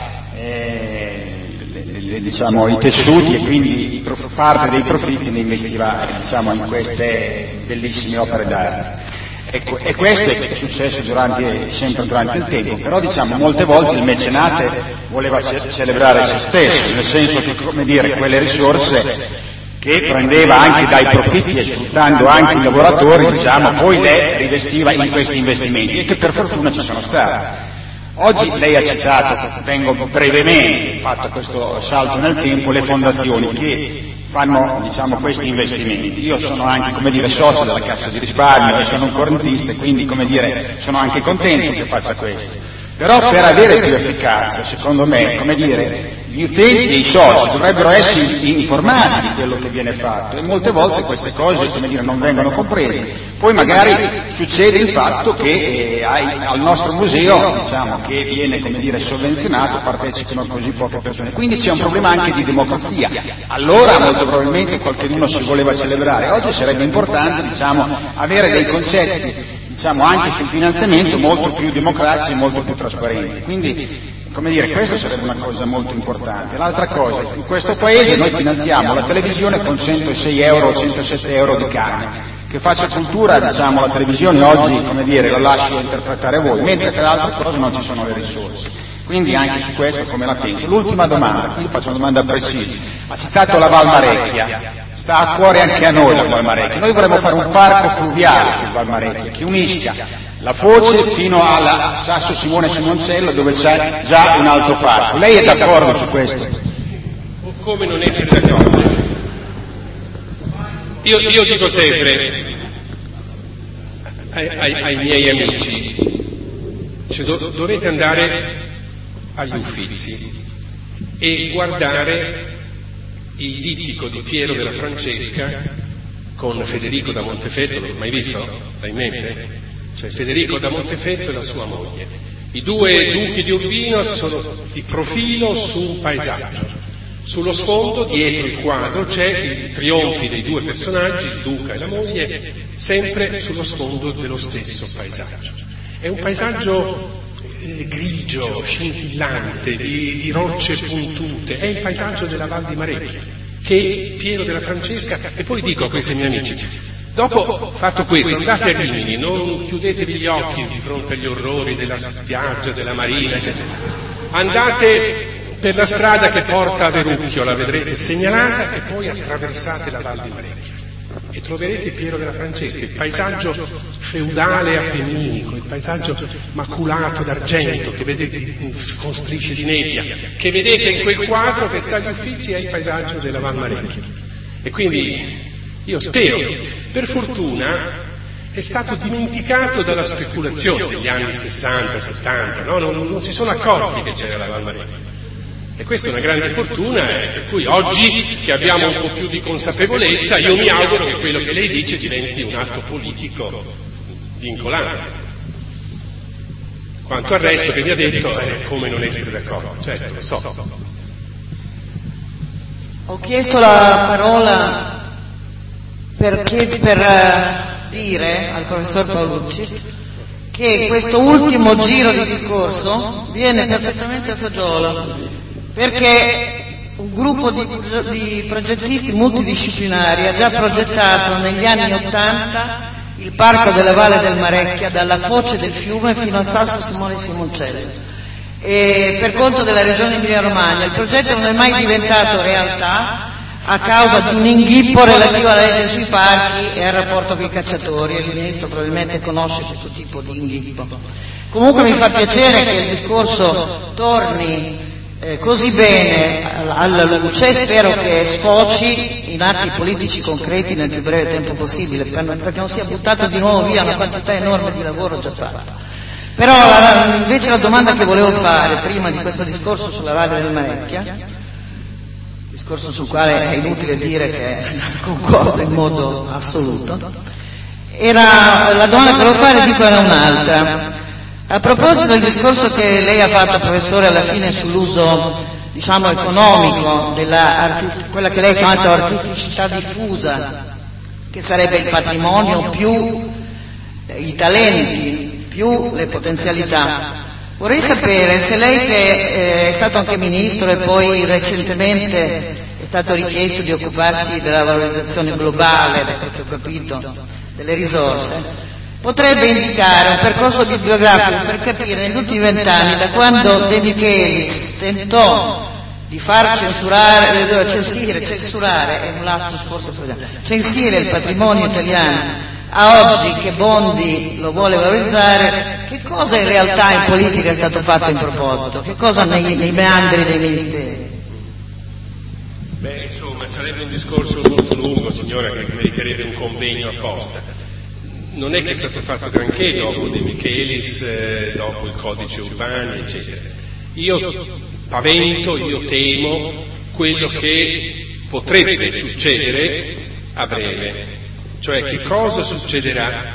eh, le, le, diciamo, i tessuti e quindi parte dei profitti ne investiva, diciamo, in queste bellissime opere d'arte. Ecco, e questo è successo durante, sempre durante il tempo, però diciamo molte volte il mecenate voleva ce- celebrare se stesso, nel senso che, come dire, quelle risorse che prendeva anche dai profitti e sfruttando anche i lavoratori, diciamo, poi le rivestiva in questi investimenti e che per fortuna ci sono stati. Oggi lei ha citato, vengo brevemente, fatto questo salto nel tempo, le fondazioni che fanno, diciamo, questi investimenti. Io sono anche, come dire, socio della Cassa di Risparmio e sono un correntista e quindi, come dire, sono anche contento che faccia questo. Però per avere più efficacia, secondo me, come dire, gli utenti e i soci dovrebbero essere informati di quello che viene fatto e molte volte queste cose, come dire, non vengono comprese. Poi magari succede il fatto che eh, al nostro museo, diciamo, che viene, come dire, sovvenzionato, partecipano così poche persone. Quindi c'è un problema anche di democrazia. Allora molto probabilmente qualcuno si voleva celebrare. Oggi sarebbe importante, diciamo, avere dei concetti, diciamo, anche sul finanziamento molto più democratici e molto più trasparenti. Quindi, come dire, questa sarebbe una cosa molto importante. L'altra cosa, in questo paese noi finanziamo la televisione con centosei euro o centosette euro di canone. Che faccia cultura, diciamo, la televisione oggi, come dire, lo lascio interpretare a voi, mentre per altre cose non ci sono le risorse. Quindi anche su questo come la penso. L'ultima domanda, qui faccio una domanda precisa. Ha citato la Valmarecchia, sta a cuore anche a noi la Valmarecchia. Noi vorremmo fare un parco fluviale sul Valmarecchia che unisca la Foce fino alla Sasso Simone Simoncello dove c'è già un altro parco. Lei è d'accordo su questo? come non essere d'accordo? Io, io dico sempre ai, ai, ai miei amici, cioè, do, dovete andare agli Uffizi e guardare il dittico di Piero della Francesca con Federico da Montefeltro, l'ho mai visto? L'hai in mente? Cioè Federico da Montefeltro e la sua moglie. I due duchi di Urbino sono di profilo su un paesaggio. Sullo sfondo, dietro il quadro, c'è i trionfi dei due personaggi, il duca e la moglie, sempre sullo sfondo dello stesso paesaggio. È un paesaggio eh, grigio, scintillante, di, di rocce puntute, è il paesaggio della Val di Marecchia, che Piero della Francesca, e poi dico a questi miei amici, dopo fatto questo, andate a Rimini, non chiudetevi gli occhi di fronte agli orrori della spiaggia, della marina, eccetera. Andate per la strada che porta a Verrucchio, la vedrete segnalata, e poi attraversate la Val di Marecchia e troverete Piero della Francesca, il paesaggio feudale appenninico, il paesaggio maculato d'argento che vedete con strisce di nebbia, che vedete in quel quadro che sta agli Uffizi, è il paesaggio della Val Marecchia. E quindi io spero, per fortuna è stato dimenticato dalla speculazione degli anni sessanta, settanta, no? non, non si sono accorti che c'era la Val Marecchia. E questa è una grande fortuna, eh, per cui oggi che abbiamo un po' più di consapevolezza, io mi auguro che quello che lei dice diventi un atto politico vincolante. Quanto al resto che mi ha detto, è come non essere d'accordo, certo, lo so. Ho chiesto la parola perché per dire al professor Paolucci che questo ultimo giro di discorso viene perfettamente a fagiolo, perché un gruppo di, di progettisti multidisciplinari ha già progettato negli anni Ottanta il parco della Valle del Marecchia, dalla foce del fiume fino a Sasso Simone Simoncello, e per conto della regione Emilia-Romagna. Il progetto non è mai diventato realtà a causa di un inghippo relativo alla legge sui parchi e al rapporto con i cacciatori, e il Ministro probabilmente conosce questo tipo di inghippo. Comunque mi fa piacere che il discorso torni Eh, così bene alla luce, spero che sfoci in atti politici concreti nel più breve tempo possibile, perché non sia buttato di nuovo via una quantità enorme di lavoro già fatto. Però la, invece la domanda che volevo fare prima di questo discorso sulla Valle del Marecchia, discorso sul quale è inutile dire che concordo in modo assoluto, era la domanda che volevo fare, dico, era un'altra. A proposito del discorso che lei ha fatto, professore, alla fine sull'uso, diciamo, economico della quella che lei ha chiamato artisticità diffusa, che sarebbe il patrimonio più i talenti, più le potenzialità, vorrei sapere se lei, che è stato anche ministro e poi recentemente è stato richiesto di occuparsi della valorizzazione globale, da quel che ho capito, delle risorse, potrebbe indicare un percorso bibliografico per capire negli ultimi vent'anni, da quando De Michelis tentò di far censurare, censire, censurare, è un lapsus forse, censire il patrimonio italiano, a oggi che Bondi lo vuole valorizzare, che cosa in realtà in politica è stato fatto in proposito? Che cosa nei, nei meandri dei ministeri? Beh, insomma, sarebbe un discorso molto lungo, signora, che meriterebbe un convegno apposta. Non è che è stato fatto granché dopo De Michelis, eh, dopo il codice Urbani, eccetera. Io pavento, io temo quello che potrebbe succedere a breve, cioè che cosa succederà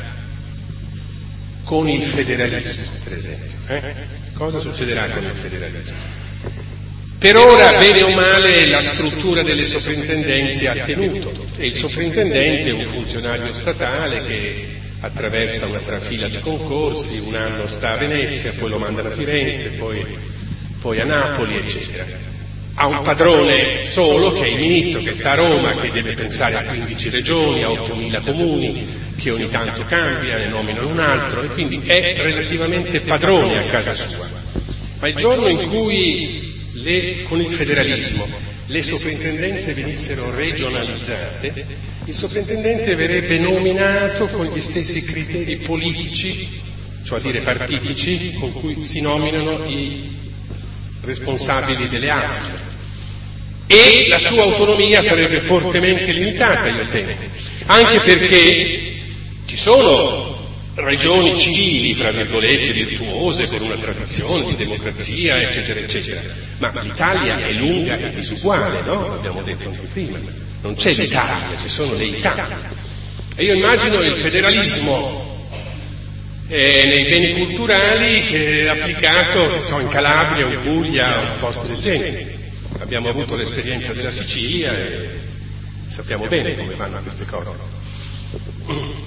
con il federalismo, per esempio. Eh? Cosa succederà con il federalismo? Per ora, bene o male, la struttura delle soprintendenze ha tenuto, e il soprintendente è un funzionario statale che attraversa una trafila di concorsi, un anno sta a Venezia, poi lo mandano a Firenze, poi, poi a Napoli, eccetera. Ha un padrone solo, che è il ministro, che sta a Roma, che deve pensare a quindici regioni, a ottomila comuni, che ogni tanto cambia, ne nominano un altro, e quindi è relativamente padrone a casa sua. Ma il giorno in cui le, con il federalismo le soprintendenze venissero regionalizzate, il sovrintendente verrebbe nominato con gli stessi criteri politici, cioè a dire partitici, con cui si nominano i responsabili delle aste. e la sua autonomia sarebbe fortemente limitata, io temo, anche perché ci sono regioni civili, fra virgolette, virtuose, con una tradizione di democrazia, eccetera, eccetera, ma l'Italia è lunga e disuguale, no? L'abbiamo detto anche prima, non c'è l'Italia, ci sono le Italie. E io immagino il federalismo eh, nei beni culturali che è applicato, che so, in Calabria o in Puglia o in posti del genere. Abbiamo avuto l'esperienza della Sicilia e sappiamo bene come vanno queste cose.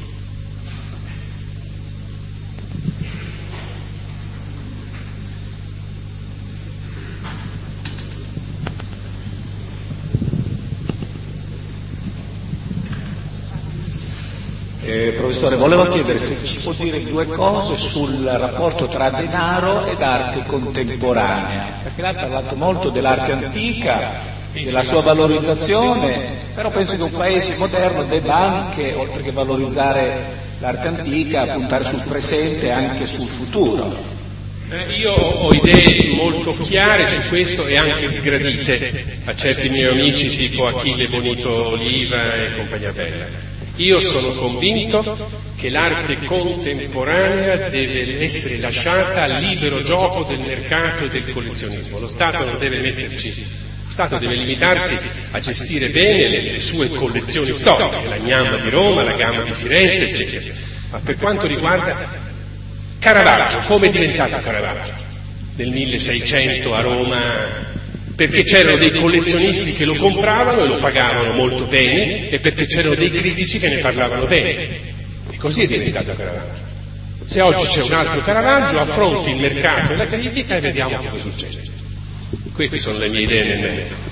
Eh, professore, volevo chiedere se ci può dire due cose sul rapporto tra denaro ed arte contemporanea, perché lei ha parlato molto dell'arte antica, della sua valorizzazione, però penso che un paese moderno debba anche, oltre che valorizzare l'arte antica, puntare sul presente e anche sul futuro. Eh, io ho idee molto chiare su questo e anche sgradite a certi miei amici tipo Achille Bonito Oliva e compagnia bella. Io sono convinto che l'arte contemporanea deve essere lasciata al libero gioco del mercato e del collezionismo. Lo Stato non deve metterci, lo Stato deve limitarsi a gestire bene le, le sue collezioni storiche, la Gnamma di Roma, la Gamma di Firenze, eccetera. Ma per quanto riguarda Caravaggio, come è diventato Caravaggio? Nel milleseicento a Roma, perché c'erano dei collezionisti che lo compravano e lo pagavano molto bene e perché c'erano dei critici che ne parlavano bene. E così è diventato Caravaggio. Se oggi c'è un altro Caravaggio, affronti il mercato e la critica e vediamo cosa succede. Queste sono le mie idee nel merito.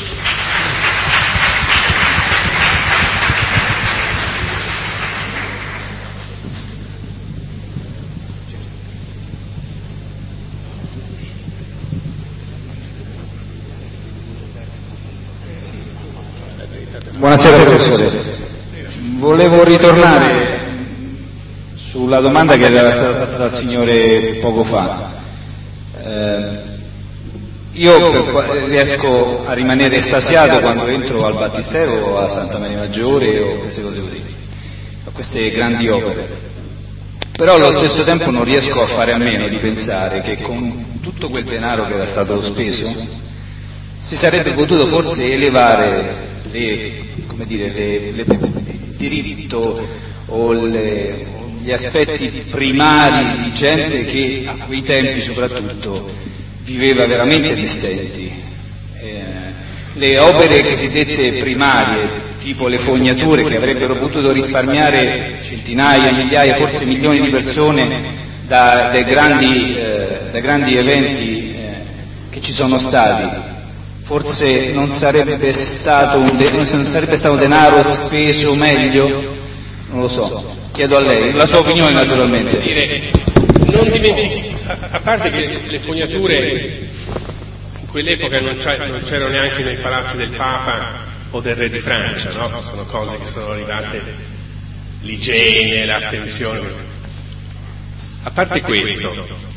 Buonasera professore, volevo ritornare sulla domanda che era stata fatta dal signore poco fa. Eh, io per, riesco a rimanere estasiato quando entro al Battistero o a Santa Maria Maggiore o queste cose così, a queste grandi opere, però allo stesso tempo non riesco a fare a meno di pensare che con tutto quel denaro che era stato speso si sarebbe potuto forse elevare le, come dire, le, le, il diritto o le, gli aspetti primari di gente che a quei tempi soprattutto viveva veramente di stenti. Eh, le opere cosiddette primarie, tipo le fognature, che avrebbero potuto risparmiare centinaia, migliaia, forse milioni di persone da, dai, grandi, eh, dai grandi eventi eh, che ci sono stati, forse non sarebbe stato un de- non sarebbe stato denaro speso meglio? Non lo so, chiedo a lei, la sua opinione naturalmente. Dire, non dimentichi, a, a parte che le fognature in quell'epoca non, non c'erano neanche nei palazzi del Papa o del Re di Francia, no? Sono cose che sono arrivate, l'igiene, l'attenzione. A parte questo,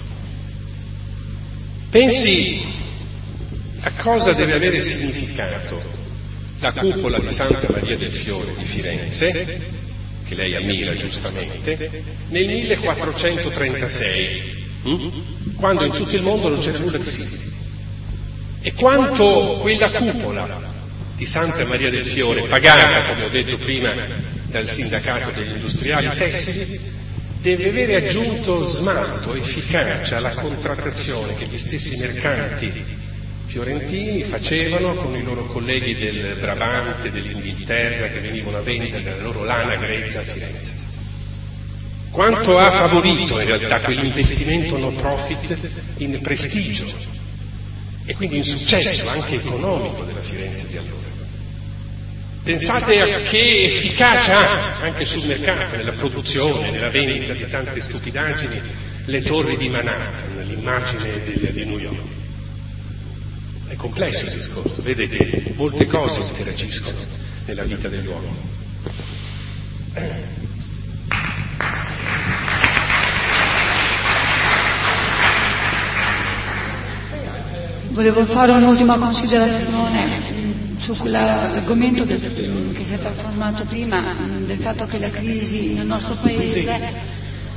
pensi a cosa deve avere significato la cupola di Santa Maria del Fiore di Firenze, che lei ammira giustamente, nel millequattrocentotrentasei, hm? quando in tutto il mondo non c'era nulla di simile. E quanto quella cupola di Santa Maria del Fiore, pagata, come ho detto prima, dal sindacato degli industriali tessili, deve avere aggiunto smalto, efficacia alla contrattazione che gli stessi mercanti fiorentini facevano con i loro colleghi del Brabante, dell'Inghilterra, che venivano a vendere la loro lana grezza a Firenze. Quanto ha favorito in realtà quell'investimento no profit in prestigio e quindi in successo anche economico della Firenze di allora. Pensate a che efficacia ha anche sul mercato, nella produzione, nella vendita di tante stupidaggini, le torri di Manhattan, l'immagine di, di New York. È complesso il discorso, vede che molte cose interagiscono nella vita dell'uomo. Volevo fare un'ultima considerazione su quell'argomento del, che si è trasformato prima, del fatto che la crisi nel nostro paese,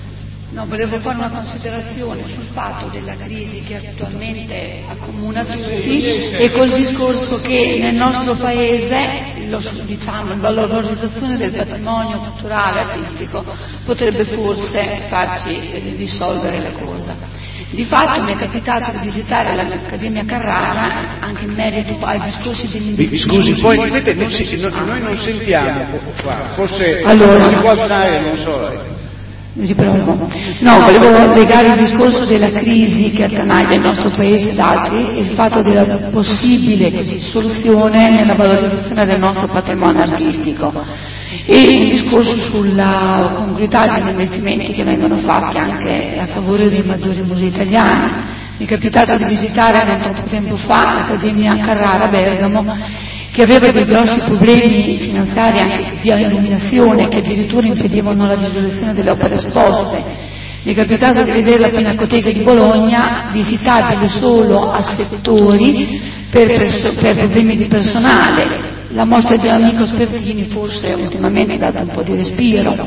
no, volevo fare una considerazione sul fatto della crisi che attualmente accomuna tutti e col discorso che nel nostro paese lo, diciamo, la valorizzazione del patrimonio culturale artistico potrebbe forse farci eh, risolvere la cosa. Di fatto mi è capitato di visitare l'Accademia Carrara anche in merito ai discorsi degli investimenti. Scusi, poi vedete, non si, no, noi non sentiamo qua, forse allora, si può alzare, non so. Riprovo. No, volevo legare il discorso della crisi che attanaglia il nostro paese ed altri e il fatto della possibile così, soluzione nella valorizzazione del nostro patrimonio artistico e il discorso sulla congruità degli investimenti che vengono fatti anche a favore dei maggiori musei italiani. Mi è capitato di visitare non troppo tempo fa l'Accademia Carrara a Bergamo, che aveva dei grossi problemi finanziari anche di illuminazione che addirittura impedivano la visualizzazione delle opere esposte. Mi è capitato di vedere la Pinacoteca di Bologna visitabile solo a settori per, perso- per problemi di personale. La mostra di Amico Spertini forse ultimamente ha dato un po' di respiro.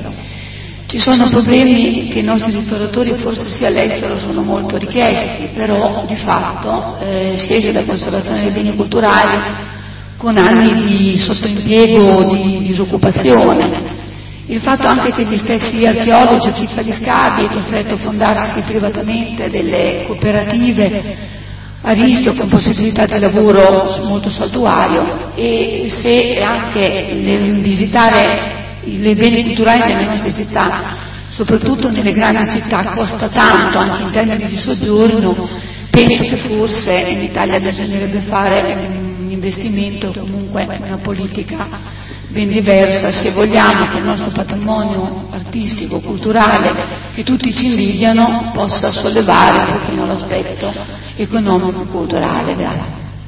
Ci sono problemi che i nostri ristoratori forse sia all'estero sono molto richiesti, però di fatto eh, si esce da conservazione dei beni culturali con anni di sottoimpiego o di disoccupazione. Il fatto anche che gli stessi archeologi, chi fa gli scavi è costretto a fondarsi privatamente delle cooperative a rischio con possibilità di lavoro molto saltuario, e se anche nel visitare i beni culturali nelle nostre città, soprattutto nelle grandi città, costa tanto anche in termini di soggiorno, penso che forse in Italia bisognerebbe fare un investimento o comunque una politica ben diversa se vogliamo che il nostro patrimonio artistico, culturale, che tutti ci invidiano, possa sollevare un pochino l'aspetto economico-culturale. Grazie.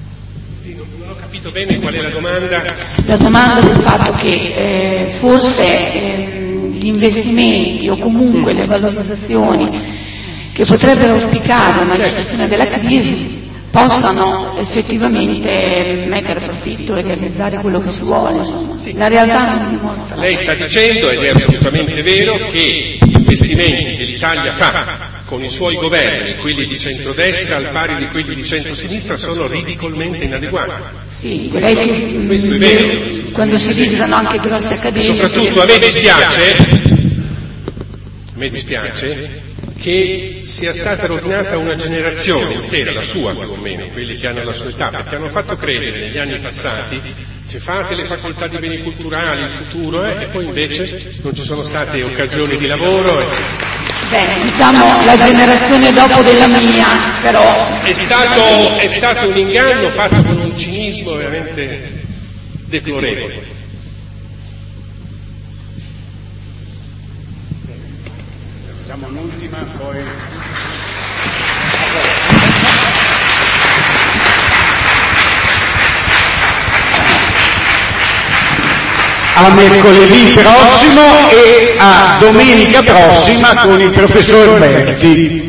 Sì, non ho capito bene qual è la domanda. La domanda del fatto che eh, forse eh, gli investimenti o comunque le valorizzazioni che potrebbero auspicare una gestione della crisi possano effettivamente mettere a profitto e realizzare quello che si vuole. Sì. La realtà non dimostra. Lei sta dicendo, ed è assolutamente vero, che gli investimenti che l'Italia fa con i suoi governi, quelli di centrodestra al pari di quelli di centrosinistra, sono ridicolmente inadeguati. Sì, direi che questo è vero. Quando si visitano anche grosse accademie. Soprattutto a me dispiace, a me dispiace che sia stata rovinata una generazione intera, la sua più o meno, quelli che hanno la sua età, perché hanno fatto credere negli anni passati, se fate le facoltà di beni culturali, il futuro, eh, e poi invece non ci sono state occasioni di lavoro. E... Beh, diciamo la generazione dopo della mia, però... È stato, è stato un inganno fatto con un cinismo veramente deplorevole. Facciamo un'ultima, poi... A mercoledì prossimo e a domenica prossima con il professor Berti.